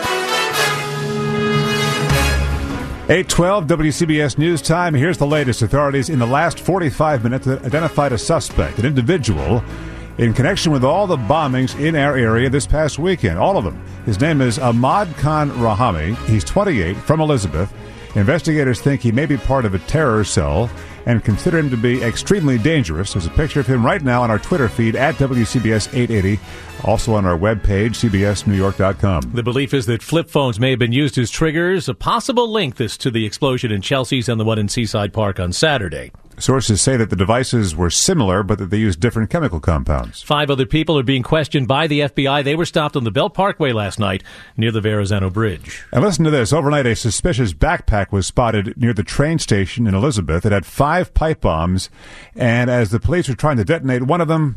Speaker 24: 8:12 WCBS News Time. Here's the latest. Authorities in the last 45 minutes identified a suspect, an individual, in connection with all the bombings in our area this past weekend. All of them. His name is Ahmad Khan Rahami. He's 28, from Elizabeth. Investigators think he may be part of a terror cell and consider him to be extremely dangerous. There's a picture of him right now on our Twitter feed at WCBS 880, also on our webpage, cbsnewyork.com.
Speaker 4: The belief is that flip phones may have been used as triggers. A possible link this to the explosion in Chelsea's and the one in Seaside Park on Saturday.
Speaker 24: Sources say that the devices were similar, but that they used different chemical compounds.
Speaker 4: 5 other people are being questioned by the FBI. They were stopped on the Belt Parkway last night near the Verrazano Bridge.
Speaker 24: And listen to this. Overnight, a suspicious backpack was spotted near the train station in Elizabeth. It had 5 pipe bombs, and as the police were trying to detonate one of them,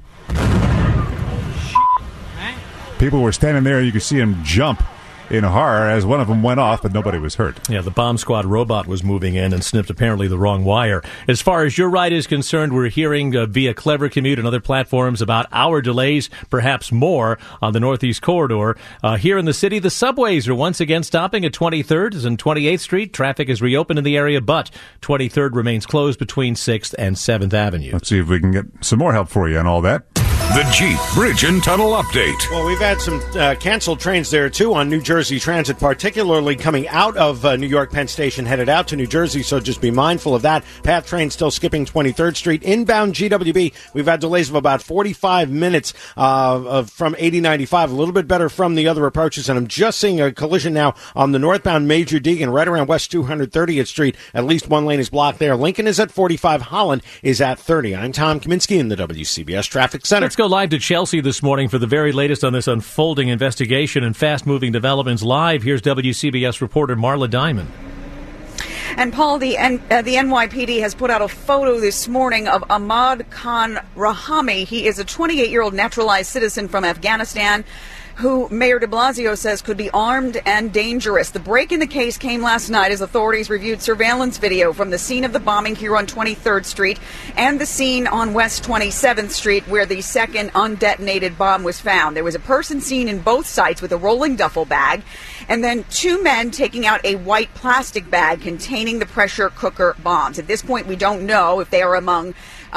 Speaker 24: people were standing there. You could see them jump in horror as one of them went off, but nobody was hurt.
Speaker 4: Yeah, the bomb squad robot was moving in and snipped apparently the wrong wire. As far as your ride is concerned, we're hearing via Clever Commute and other platforms about hour delays, perhaps more, on the Northeast Corridor. Here in the city, the subways are once again stopping at 23rd and 28th Street. Traffic is reopened in the area, but 23rd remains closed between 6th and 7th Avenue.
Speaker 24: Let's see if we can get some more help for you on all that.
Speaker 5: The Jeep Bridge and Tunnel Update.
Speaker 10: Well, we've had some canceled trains there, too, on New Jersey Transit, particularly coming out of New York Penn Station, headed out to New Jersey, so just be mindful of that. PATH train still skipping 23rd Street. Inbound GWB, we've had delays of about 45 minutes from 8095, a little bit better from the other approaches, and I'm just seeing a collision now on the northbound Major Deegan, right around West 230th Street. At least one lane is blocked there. Lincoln is at 45, Holland is at 30. I'm Tom Kaminsky in the WCBS Traffic Center.
Speaker 4: Let's go live to Chelsea this morning for the very latest on this unfolding investigation and fast-moving developments. Live, here's WCBS reporter Marla Diamond.
Speaker 31: And Paul, the NYPD has put out a photo this morning of Ahmad Khan Rahami. He is a 28-year-old naturalized citizen from Afghanistan who Mayor de Blasio says could be armed and dangerous. The break in the case came last night as authorities reviewed surveillance video from the scene of the bombing here on 23rd Street and the scene on West 27th Street where the second undetonated bomb was found. There was a person seen in both sites with a rolling duffel bag, and then 2 men taking out a white plastic bag containing the pressure cooker bombs. At this point, we don't know if they are among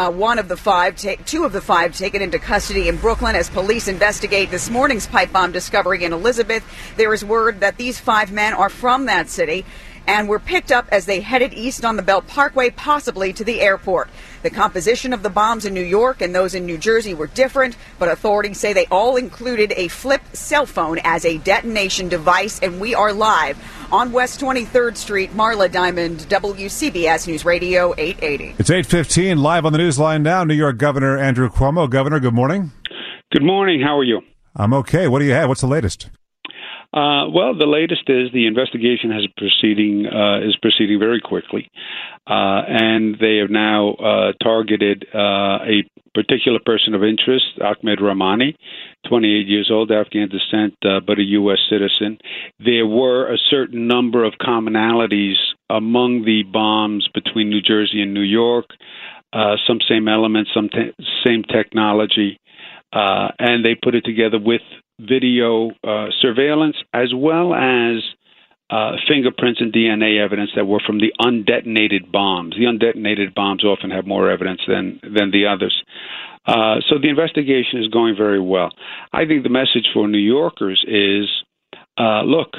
Speaker 31: two of the five taken into custody in Brooklyn as police investigate this morning's pipe bomb discovery in Elizabeth. There is word that these 5 men are from that city and were picked up as they headed east on the Belt Parkway, possibly to the airport. The composition of the bombs in New York and those in New Jersey were different, but authorities say they all included a flipped cell phone as a detonation device, and we are live on West 23rd Street. Marla Diamond, WCBS News Radio 880.
Speaker 24: It's 8:15, live on the Newsline now. New York Governor Andrew Cuomo. Governor, good morning.
Speaker 11: Good morning. How are you?
Speaker 24: I'm okay. What do you have? What's the latest?
Speaker 11: Well, the latest is the investigation is proceeding very quickly, and they have now targeted a particular person of interest, Ahmed Rahami, 28 years old, Afghan descent, but a U.S. citizen. There were a certain number of commonalities among the bombs between New Jersey and New York, some same elements, some same technology, and they put it together with video surveillance as well as fingerprints and DNA evidence that were from the undetonated bombs. The undetonated bombs often have more evidence than the others. So the investigation is going very well. I think the message for New Yorkers is, look,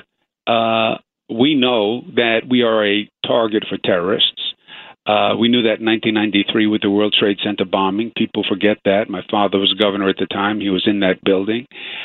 Speaker 11: we know that we are a target for terrorists. We knew that in 1993 with the World Trade Center bombing. People forget that. My father was governor at the time. He was in that building.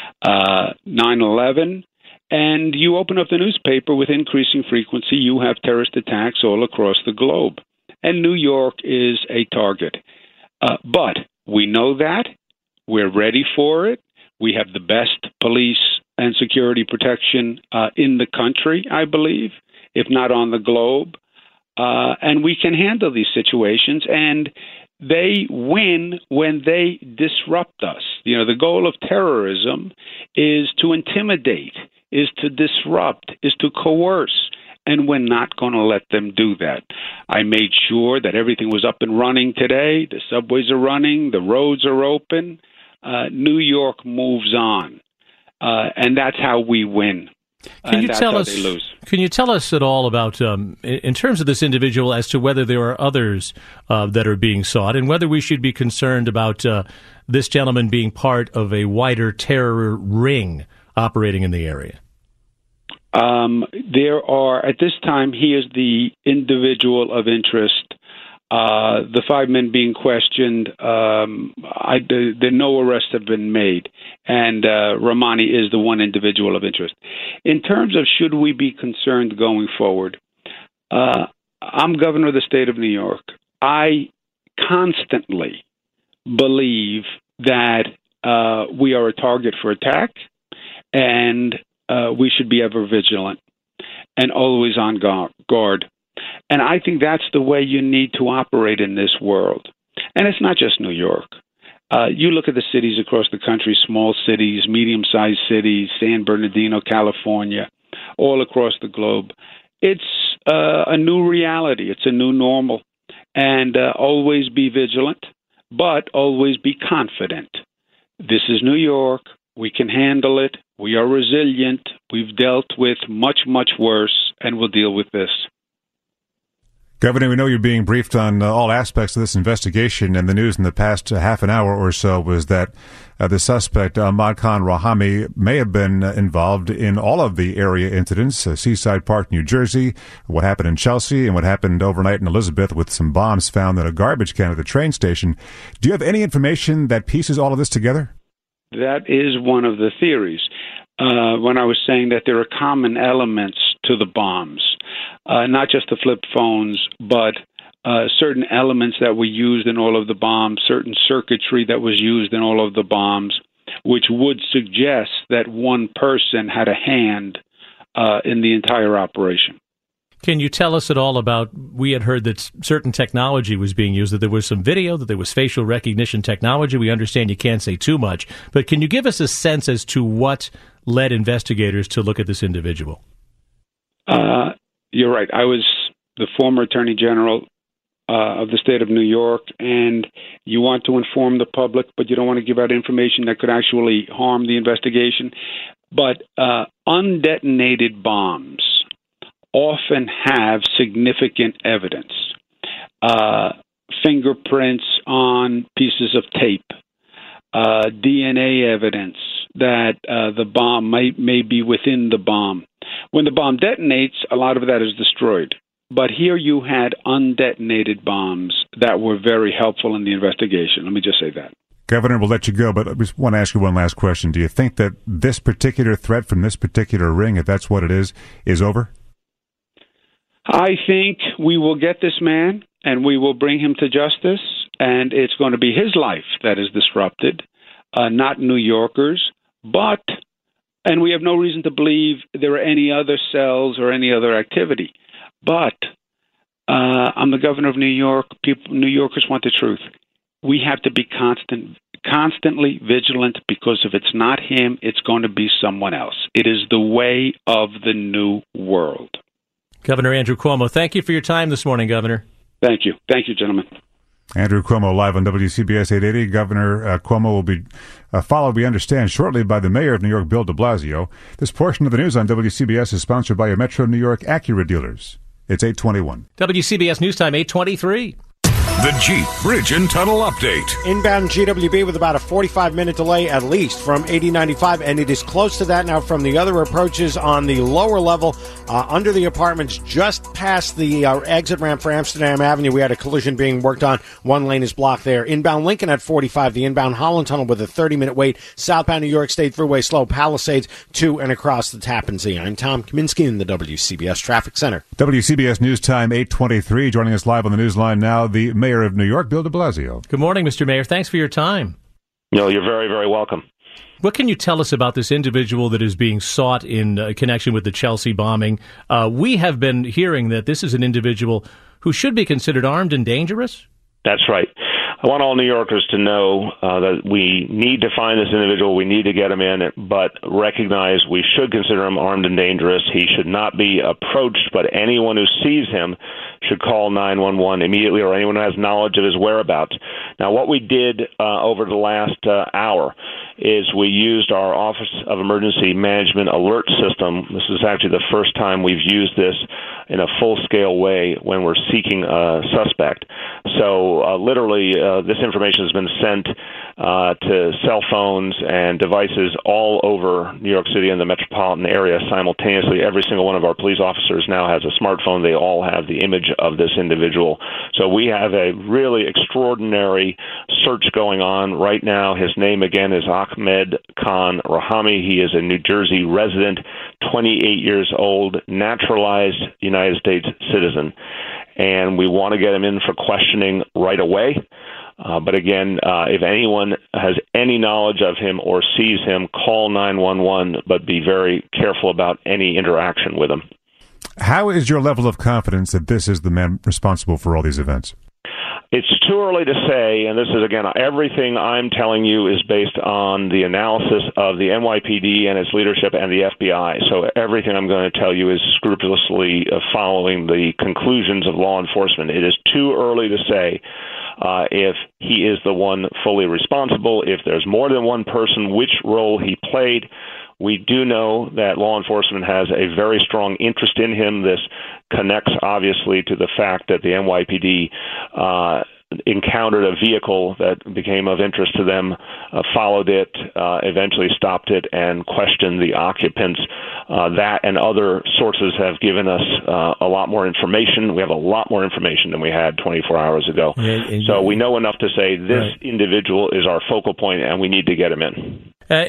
Speaker 11: 9/11, and you open up the newspaper with increasing frequency, you have terrorist attacks all across the globe. And New York is a target. But we know that. We're ready for it. We have the best police and security protection in the country, I believe, if not on the globe. And we can handle these situations, and they win when they disrupt us. You know, the goal of terrorism is to intimidate, is to disrupt, is to coerce, and we're not going to let them do that. I made sure that everything was up and running today. The subways are running. The roads are open. New York moves on, and that's how we win.
Speaker 4: Can you tell us at all about, in terms of this individual, as to whether there are others that are being sought, and whether we should be concerned about this gentleman being part of a wider terror ring operating in the area?
Speaker 11: There are, at this time, he is the individual of interest. The 5 men being questioned, no arrests have been made, and Rahmani is the one individual of interest. In terms of should we be concerned going forward, I'm governor of the state of New York. I constantly believe that we are a target for attack, and we should be ever vigilant and always on guard. And I think that's the way you need to operate in this world. And it's not just New York. You look at the cities across the country, small cities, medium-sized cities, San Bernardino, California, all across the globe. It's a new reality. It's a new normal. And always be vigilant, but always be confident. This is New York. We can handle it. We are resilient. We've dealt with much, much worse, and we'll deal with this.
Speaker 24: Governor, we know you're being briefed on all aspects of this investigation, and the news in the past half an hour or so was that the suspect, Ahmad Khan Rahami, may have been involved in all of the area incidents, Seaside Park, New Jersey, what happened in Chelsea, and what happened overnight in Elizabeth with some bombs found in a garbage can at the train station. Do you have any information that pieces all of this together?
Speaker 11: That is one of the theories. When I was saying that there are common elements to the bombs, not just the flip phones, but certain elements that were used in all of the bombs, certain circuitry that was used in all of the bombs, which would suggest that one person had a hand in the entire operation.
Speaker 4: Can you tell us at all about, we had heard that certain technology was being used, that there was some video, that there was facial recognition technology. We understand you can't say too much, but can you give us a sense as to what led investigators to look at this individual?
Speaker 11: You're right. I was the former Attorney General of the state of New York, and you want to inform the public, but you don't want to give out information that could actually harm the investigation. But undetonated bombs often have significant evidence. Fingerprints on pieces of tape, DNA evidence that the bomb may be within the bomb. When the bomb detonates, a lot of that is destroyed. But here you had undetonated bombs that were very helpful in the investigation. Let me just say that.
Speaker 24: Governor, we'll let you go, but I just want to ask you one last question. Do you think that this particular threat from this particular ring, if that's what it is over?
Speaker 11: I think we will get this man, and we will bring him to justice, and it's going to be his life that is disrupted, not New Yorkers. But, and we have no reason to believe there are any other cells or any other activity. But I'm the governor of New York. New Yorkers want the truth. We have to be constantly vigilant, because if it's not him, it's going to be someone else. It is the way of the new world.
Speaker 4: Governor Andrew Cuomo, thank you for your time this morning, Governor.
Speaker 11: Thank you. Thank you, gentlemen.
Speaker 24: Andrew Cuomo live on WCBS 880. Governor Cuomo will be followed, we understand, shortly by the mayor of New York, Bill de Blasio. This portion of the news on WCBS is sponsored by your Metro New York Acura dealers. It's 8:21.
Speaker 4: WCBS News Time, 8:23.
Speaker 5: The Jeep Bridge and Tunnel Update.
Speaker 10: Inbound GWB with about a 45-minute delay at least from 8095, and it is close to that now from the other approaches on the lower level under the apartments just past the exit ramp for Amsterdam Avenue. We had a collision being worked on. One lane is blocked there. Inbound Lincoln at 45, the inbound Holland Tunnel with a 30-minute wait. Southbound New York State Thruway slow. Palisades to and across the Tappan Zee. I'm Tom Kaminsky in the WCBS Traffic Center.
Speaker 24: WCBS News Time, 8:23. Joining us live on the news line now, the Mayor of New York, Bill de Blasio.
Speaker 4: Good morning, Mr. Mayor. Thanks for your time.
Speaker 12: No, you're very, very welcome.
Speaker 4: What can you tell us about this individual that is being sought in connection with the Chelsea bombing? We have been hearing that this is an individual who should be considered armed and dangerous.
Speaker 12: That's right. I want all New Yorkers to know that we need to find this individual. We need to get him in, but recognize we should consider him armed and dangerous. He should not be approached, but anyone who sees him should call 911 immediately, or anyone who has knowledge of his whereabouts. Now, what we did over the last hour is we used our Office of Emergency Management alert system. This is actually the first time we've used this in a full-scale way when we're seeking a suspect. So literally, this information has been sent to cell phones and devices all over New York City and the metropolitan area simultaneously. Every single one of our police officers now has a smartphone. They all have the image of this individual. So we have a really extraordinary search going on right now. His name, again, is Ahmed Khan Rahami. He is a New Jersey resident, 28 years old, naturalized United States citizen. And we want to get him in for questioning right away. But again, if anyone has any knowledge of him or sees him, call 911, but be very careful about any interaction with him.
Speaker 24: How is your level of confidence that this is the man responsible for all these events?
Speaker 12: It's too early to say, and this is, again, everything I'm telling you is based on the analysis of the NYPD and its leadership and the FBI. So everything I'm going to tell you is scrupulously following the conclusions of law enforcement. It is too early to say if he is the one fully responsible, if there's more than one person, which role he played. We do know that law enforcement has a very strong interest in him. This connects, obviously, to the fact that the NYPD encountered a vehicle that became of interest to them, followed it, eventually stopped it, and questioned the occupants. That and other sources have given us a lot more information. We have a lot more information than we had 24 hours ago. So we know enough to say this individual is our focal point, and we need to get him in.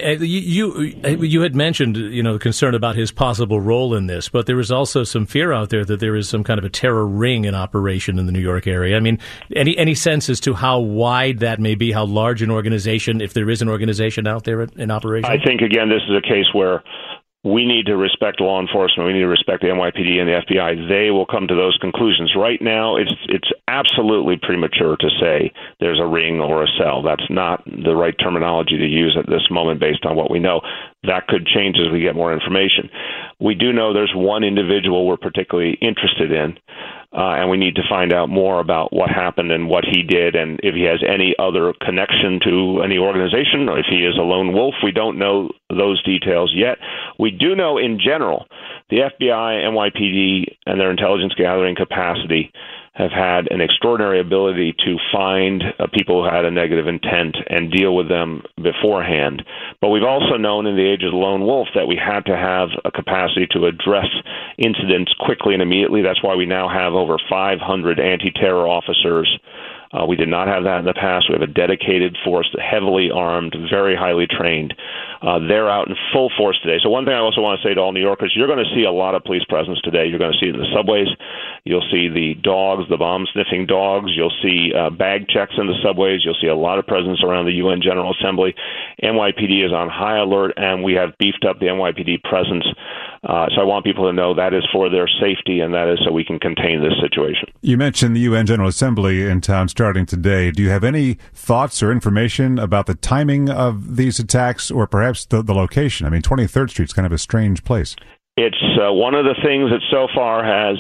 Speaker 4: You had mentioned, the concern about his possible role in this, but there is also some fear out there that there is some kind of a terror ring in operation in the New York area. I mean, any sense as to how wide that may be, how large an organization, if there is an organization out there in operation?
Speaker 12: I think, again, this is a case where we need to respect law enforcement. We need to respect the NYPD and the FBI. They will come to those conclusions. Right now, it's absolutely premature to say there's a ring or a cell. That's not the right terminology to use at this moment based on what we know. That could change as we get more information. We do know there's one individual we're particularly interested in, and we need to find out more about what happened and what he did, and if he has any other connection to any organization, or if he is a lone wolf. We don't know those details yet. We do know, in general, the FBI, NYPD, and their intelligence gathering capacity have had an extraordinary ability to find people who had a negative intent and deal with them beforehand. But we've also known in the age of the lone wolf that we had to have a capacity to address incidents quickly and immediately. That's why we now have over 500 anti-terror officers. We did not have that in the past. We have a dedicated force, heavily armed, very highly trained. They're out in full force today. So one thing I also want to say to all New Yorkers, you're going to see a lot of police presence today. You're going to see it in the subways. You'll see the dogs, the bomb-sniffing dogs. You'll see bag checks in the subways. You'll see a lot of presence around the UN General Assembly. NYPD is on high alert, and we have beefed up the NYPD presence. So I want people to know that is for their safety, and that is so we can contain this situation.
Speaker 24: You mentioned the UN General Assembly in town starting today. Do you have any thoughts or information about the timing of these attacks, or perhaps the location? I mean, 23rd Street is kind of a strange place.
Speaker 12: It's one of the things that so far has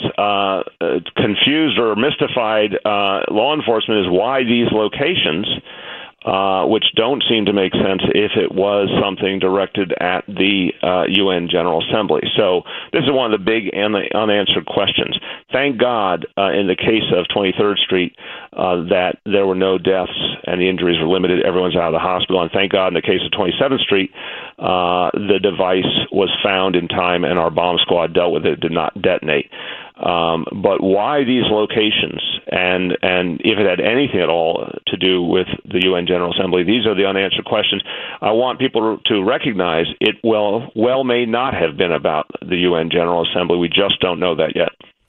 Speaker 12: confused or mystified law enforcement is why these locations, which don't seem to make sense if it was something directed at the UN General Assembly. So this is one of the big unanswered questions. Thank God in the case of 23rd Street that there were no deaths and the injuries were limited. Everyone's out of the hospital. And thank God in the case of 27th Street, the device was found in time and our bomb squad dealt with it, did not detonate. But why these locations, and if it had anything at all to do with the UN General Assembly, these are the unanswered questions. I want people to recognize it well may not have been about the UN General Assembly. We just don't know that yet.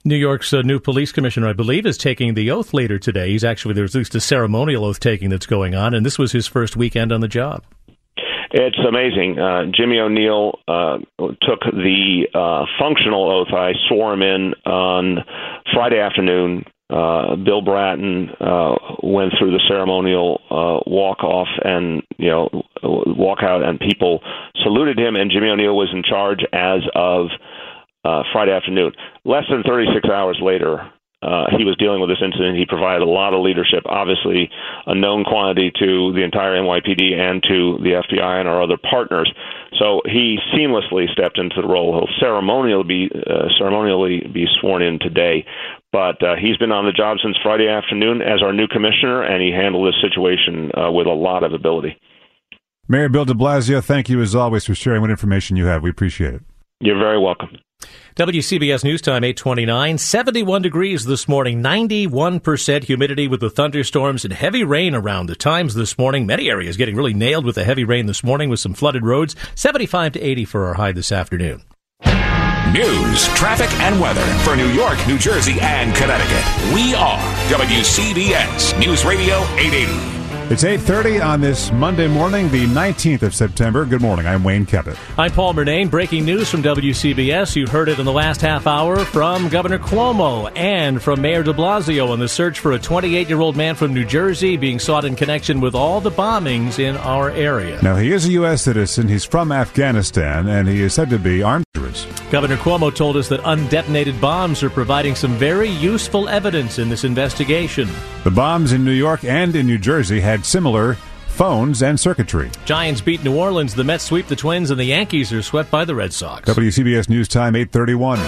Speaker 4: New York's new police commissioner, I believe, is taking the oath later today. There's at least a ceremonial oath taking that's going on, and this was his first weekend on the job.
Speaker 12: It's amazing. Jimmy O'Neill took the functional oath. I swore him in on Friday afternoon. Bill Bratton went through the ceremonial walk off and walk out, and people saluted him. And Jimmy O'Neill was in charge as of Friday afternoon. Less than 36 hours later, he was dealing with this incident. He provided a lot of leadership, obviously a known quantity to the entire NYPD and to the FBI and our other partners. So he seamlessly stepped into the role. He'll ceremonially be sworn in today. But he's been on the job since Friday afternoon as our new commissioner, and he handled this situation with a lot of ability.
Speaker 24: Mayor Bill de Blasio, thank you as always for sharing what information you have. We appreciate it.
Speaker 12: You're very welcome.
Speaker 4: WCBS News Time, 8:29, 71 degrees this morning, 91% humidity with the thunderstorms and heavy rain around the Times this morning. Many areas getting really nailed with the heavy rain this morning with some flooded roads. 75 to 80 for our high this afternoon.
Speaker 5: News, traffic, and weather for New York, New Jersey, and Connecticut. We are WCBS News Radio 880.
Speaker 24: It's 8:30 on this Monday morning, the 19th of September. Good morning. I'm Wayne Keppett.
Speaker 4: I'm Paul Murnane. Breaking news from WCBS. You heard it in the last half hour from Governor Cuomo and from Mayor de Blasio on the search for a 28-year-old man from New Jersey being sought in connection with all the bombings in our area.
Speaker 24: Now, he is a U.S. citizen. He's from Afghanistan, and he is said to be armed.
Speaker 4: Governor Cuomo told us that undetonated bombs are providing some very useful evidence in this investigation.
Speaker 24: The bombs in New York and in New Jersey had similar phones and circuitry.
Speaker 4: Giants beat New Orleans, the Mets sweep the Twins, and the Yankees are swept by the Red Sox.
Speaker 24: WCBS News Time, 8:31.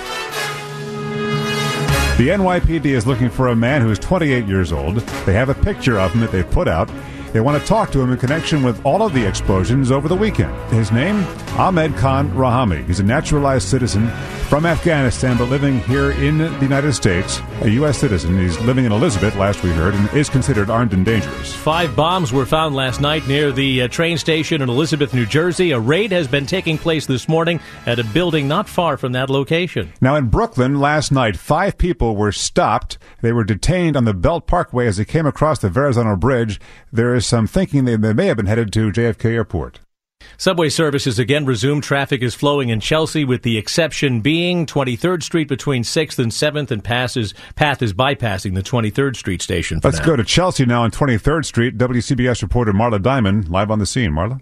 Speaker 24: The NYPD is looking for a man who is 28 years old. They have a picture of him that they've put out. They want to talk to him in connection with all of the explosions over the weekend. His name? Ahmed Khan Rahami. He's a naturalized citizen from Afghanistan, but living here in the United States, a U.S. citizen. He's living in Elizabeth, last we heard, and is considered armed and dangerous.
Speaker 4: 5 bombs were found last night near the train station in Elizabeth, New Jersey. A raid has been taking place this morning at a building not far from that location.
Speaker 24: Now, in Brooklyn last night, 5 people were stopped. They were detained on the Belt Parkway as they came across the Verrazano Bridge. There is some thinking they may have been headed to JFK Airport.
Speaker 4: Subway services again resumed. Traffic is flowing in Chelsea, with the exception being 23rd Street between 6th and 7th, and path is bypassing the 23rd Street station for
Speaker 24: Let's
Speaker 4: now.
Speaker 24: go to Chelsea now on 23rd Street. WCBS reporter Marla Diamond live on the scene. Marla?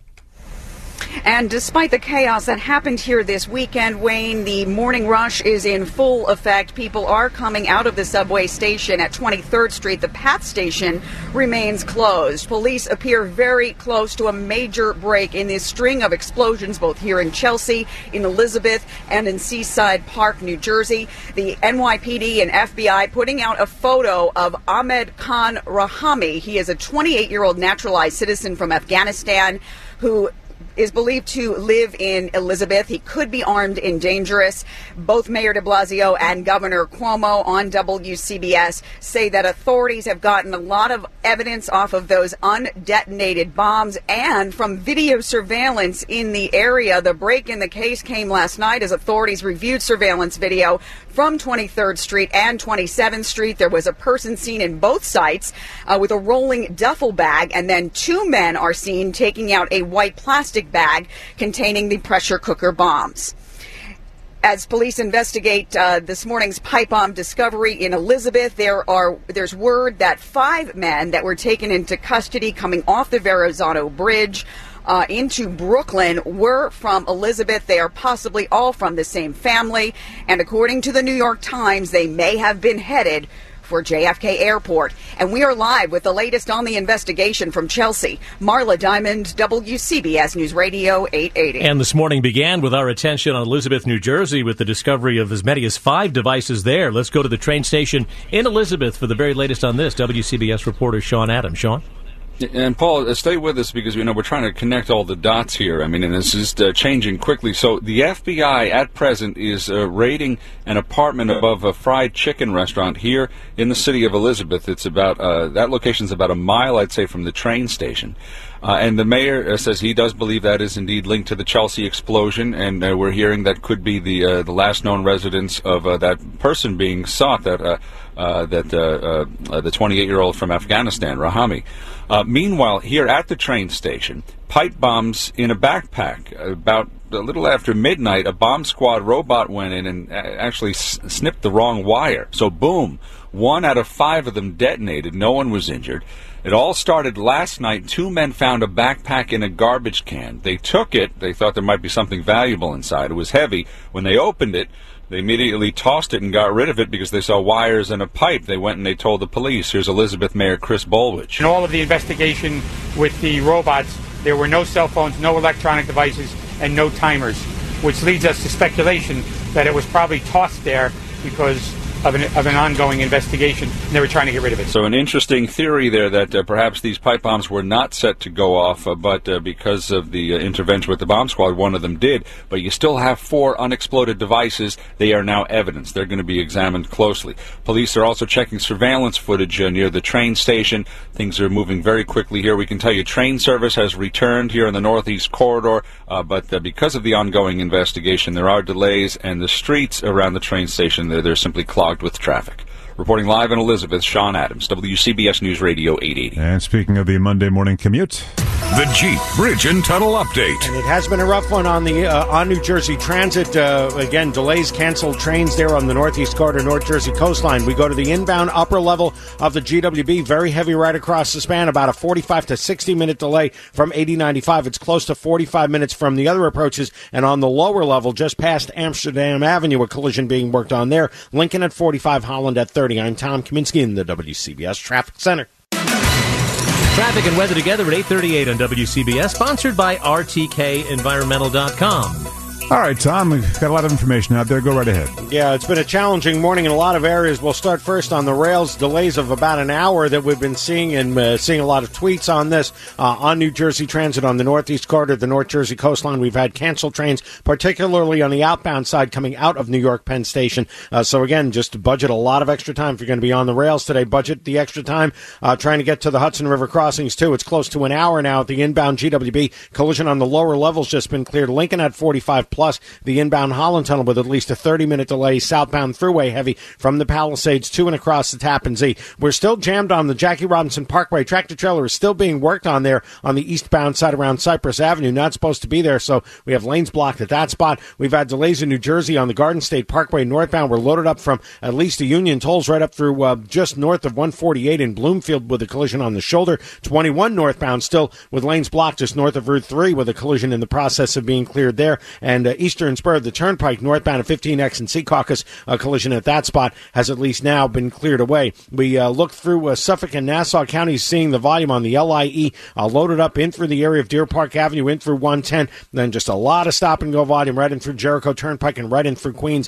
Speaker 31: And despite the chaos that happened here this weekend, Wayne, the morning rush is in full effect. People are coming out of the subway station at 23rd Street. The PATH station remains closed. Police appear very close to a major break in this string of explosions, both here in Chelsea, in Elizabeth, and in Seaside Park, New Jersey. The NYPD and FBI putting out a photo of Ahmed Khan Rahami. He is a 28-year-old naturalized citizen from Afghanistan who is believed to live in Elizabeth. He could be armed and dangerous. Both Mayor de Blasio and Governor Cuomo on WCBS say that authorities have gotten a lot of evidence off of those undetonated bombs and from video surveillance in the area. The break in the case came last night as authorities reviewed surveillance video from 23rd Street and 27th Street. There was a person seen in both sites with a rolling duffel bag, and then 2 men are seen taking out a white plastic bag containing the pressure cooker bombs. As police investigate this morning's pipe bomb discovery in Elizabeth, there's word that 5 men that were taken into custody coming off the Verrazano Bridge into Brooklyn were from Elizabeth. They are possibly all from the same family, and according to the New York Times, they may have been headed for JFK Airport. And we are live with the latest on the investigation from Chelsea. Marla Diamond, WCBS News Radio 880.
Speaker 4: And this morning began with our attention on Elizabeth, New Jersey, with the discovery of as many as 5 devices there. Let's go to the train station in Elizabeth for the very latest on this. WCBS reporter Sean Adams. Sean?
Speaker 1: And Paul, stay with us because we're trying to connect all the dots here. And this is changing quickly. So the FBI at present is raiding an apartment above a fried chicken restaurant here in the city of Elizabeth. It's about that location's about a mile, I'd say, from the train station. And the mayor says he does believe that is indeed linked to the Chelsea explosion, and we're hearing that could be the last known residence of that person being sought, the 28-year-old from Afghanistan, Rahami. Meanwhile, here at the train station, pipe bombs in a backpack. About a little after midnight, a bomb squad robot went in and actually snipped the wrong wire. So boom, 1 out of 5 of them detonated. No one was injured. It all started last night. 2 men found a backpack in a garbage can. They took it. They thought there might be something valuable inside. It was heavy. When they opened it, they immediately tossed it and got rid of it because they saw wires and a pipe. They went and they told the police. Here's Elizabeth Mayor Chris Bolwich.
Speaker 2: In all of the investigation with the robots, there were no cell phones, no electronic devices, and no timers, which leads us to speculation that it was probably tossed there because of an ongoing investigation, and they were trying to get rid of it.
Speaker 1: So an interesting theory there that perhaps these pipe bombs were not set to go off, but because of the intervention with the bomb squad, one of them did. But you still have 4 unexploded devices. They are now evidence. They're going to be examined closely. Police are also checking surveillance footage near the train station. Things are moving very quickly here. We can tell you train service has returned here in the Northeast Corridor, but because of the ongoing investigation, there are delays, and the streets around the train station, they're simply clogged with traffic. Reporting live in Elizabeth, Sean Adams, WCBS News Radio 880.
Speaker 24: And speaking of the Monday morning commute,
Speaker 5: the Jeep Bridge and Tunnel Update.
Speaker 10: And it has been a rough one on the on New Jersey Transit. Again, delays, canceled trains there on the Northeast Corridor, North Jersey coastline. We go to the inbound upper level of the GWB. Very heavy right across the span, about a 45 to 60-minute delay from 8095. It's close to 45 minutes from the other approaches. And on the lower level, just past Amsterdam Avenue, a collision being worked on there. Lincoln at 45, Holland at 30. I'm Tom Kaminsky in the WCBS Traffic Center.
Speaker 4: Traffic and weather together at 8:38 on WCBS, sponsored by RTKEnvironmental.com.
Speaker 24: All right, Tom, we've got a lot of information out there. Go right ahead.
Speaker 10: Yeah, it's been a challenging morning in a lot of areas. We'll start first on the rails. Delays of about an hour that we've been seeing, and seeing a lot of tweets on this. On New Jersey Transit on the Northeast Corridor, the North Jersey coastline, we've had canceled trains, particularly on the outbound side coming out of New York Penn Station. So again, just budget a lot of extra time if you're going to be on the rails today. Budget the extra time trying to get to the Hudson River crossings, too. It's close to an hour now at the inbound GWB. Collision on the lower levels just been cleared. Lincoln at 45 plus. The inbound Holland Tunnel with at least a 30-minute delay. Southbound Thruway heavy from the Palisades to and across the Tappan Zee. We're still jammed on the Jackie Robinson Parkway. Tractor trailer is still being worked on there on the eastbound side around Cypress Avenue. Not supposed to be there, so we have lanes blocked at that spot. We've had delays in New Jersey on the Garden State Parkway northbound. We're loaded up from at least the Union Tolls right up through just north of 148 in Bloomfield with a collision on the shoulder. 21 northbound still with lanes blocked just north of Route 3 with a collision in the process of being cleared there. And Eastern Spur of the Turnpike northbound at 15X and Secaucus, a collision at that spot has at least now been cleared away. We looked through Suffolk and Nassau counties, seeing the volume on the LIE loaded up in through the area of Deer Park Avenue, in through 110, then just a lot of stop-and-go volume right in through Jericho Turnpike and right in through Queens.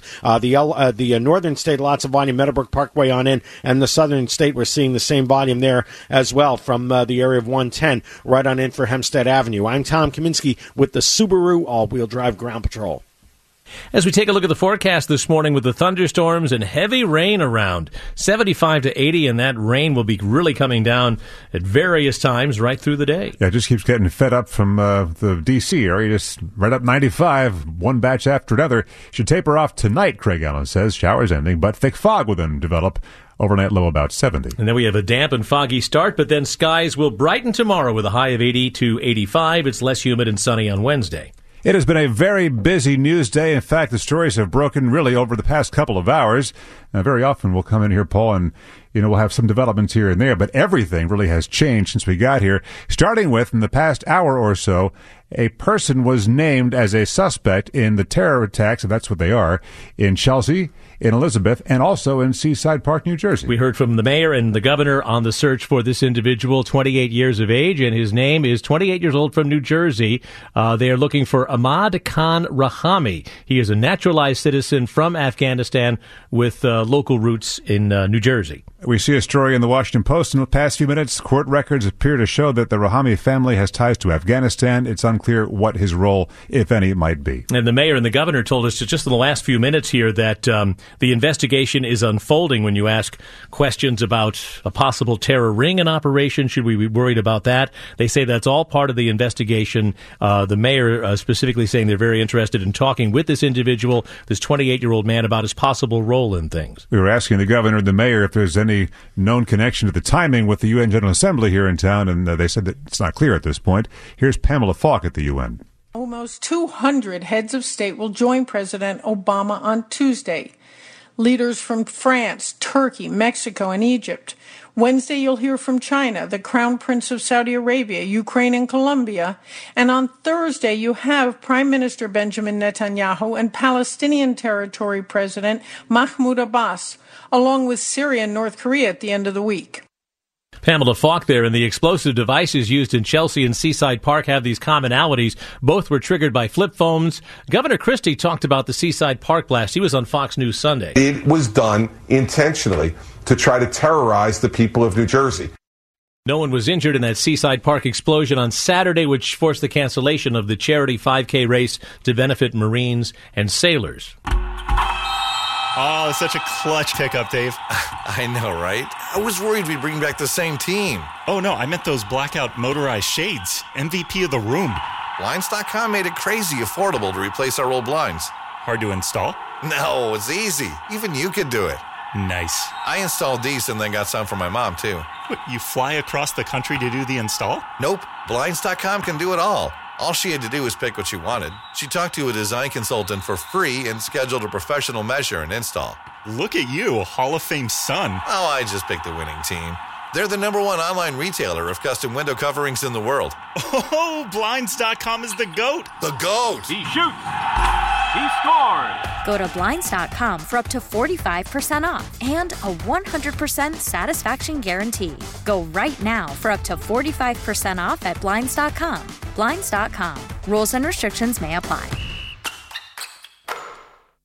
Speaker 10: The northern state, lots of volume, Meadowbrook Parkway on in, and the southern state, we're seeing the same volume there as well from the area of 110 right on in for Hempstead Avenue. I'm Tom Kaminsky with the Subaru All-Wheel Drive Ground Patrol.
Speaker 4: As we take a look at the forecast this morning with the thunderstorms and heavy rain around, 75 to 80, and that rain will be really coming down at various times right through the day.
Speaker 24: Yeah, it just keeps getting fed up from the D.C. area. Just right up 95, one batch after another. Should taper off tonight, Craig Allen says. Showers ending, but thick fog will then develop. Overnight low about 70.
Speaker 4: And then we have a damp and foggy start, but then skies will brighten tomorrow with a high of 80 to 85. It's less humid and sunny on Wednesday.
Speaker 24: It has been a very busy news day. In fact, the stories have broken really over the past couple of hours. Very often we'll come in here, Paul, and we'll have some developments here and there, but everything really has changed since we got here. Starting with, in the past hour or so, a person was named as a suspect in the terror attacks, and that's what they are, in Chelsea, in Elizabeth, and also in Seaside Park, New Jersey.
Speaker 4: We heard from the mayor and the governor on the search for this individual, 28 years of age, and his name is 28 years old from New Jersey. They are looking for Ahmad Khan Rahami. He is a naturalized citizen from Afghanistan with local roots in New Jersey.
Speaker 24: We see a story in the Washington Post in the past few minutes. Court records appear to show that the Rahami family has ties to Afghanistan. It's unclear what his role, if any, might be.
Speaker 4: And the mayor and the governor told us just in the last few minutes here that the investigation is unfolding. When you ask questions about a possible terror ring in operation, should we be worried about that? They say that's all part of the investigation. The mayor specifically saying they're very interested in talking with this individual, this 28-year-old man, about his possible role in things.
Speaker 24: We were asking the governor and the mayor if there's any known connection to the timing with the UN General Assembly here in town, and they said that it's not clear at this point. Here's Pamela Falk at the UN.
Speaker 8: Almost 200 heads of state will join President Obama on Tuesday. Leaders from France, Turkey, Mexico, and Egypt. Wednesday, you'll hear from China, the Crown Prince of Saudi Arabia, Ukraine, and Colombia. And on Thursday, you have Prime Minister Benjamin Netanyahu and Palestinian Territory President Mahmoud Abbas, along with Syria and North Korea at the end of the week.
Speaker 4: Pamela Falk there, and the explosive devices used in Chelsea and Seaside Park have these commonalities. Both were triggered by flip phones. Governor Christie talked about the Seaside Park blast. He was on Fox News Sunday.
Speaker 13: It was done intentionally to try to terrorize the people of New Jersey.
Speaker 4: No one was injured in that Seaside Park explosion on Saturday, which forced the cancellation of the charity 5K race to benefit Marines and sailors.
Speaker 14: Oh, such a clutch pickup, Dave.
Speaker 16: I know, right? I was worried we'd bring back the same team.
Speaker 14: Oh, no, I meant those blackout motorized shades. MVP of the room.
Speaker 16: Blinds.com made it crazy affordable to replace our old blinds.
Speaker 14: Hard to install?
Speaker 16: No, it's easy. Even you could do it.
Speaker 14: Nice.
Speaker 16: I installed these and then got some for my mom, too.
Speaker 14: What, you fly across the country to do the install?
Speaker 16: Nope. Blinds.com can do it all. All she had to do was pick what she wanted. She talked to a design consultant for free and scheduled a professional measure and install.
Speaker 14: Look at you, a Hall of Fame son.
Speaker 16: Oh, I just picked the winning team. They're the #1 online retailer of custom window coverings in the world.
Speaker 14: Oh, Blinds.com is the GOAT.
Speaker 16: The GOAT.
Speaker 14: He shoots.
Speaker 17: He scores. Go to Blinds.com for up to 45% off and a 100% satisfaction guarantee. Go right now for up to 45% off at Blinds.com. Blinds.com. Rules and restrictions may apply.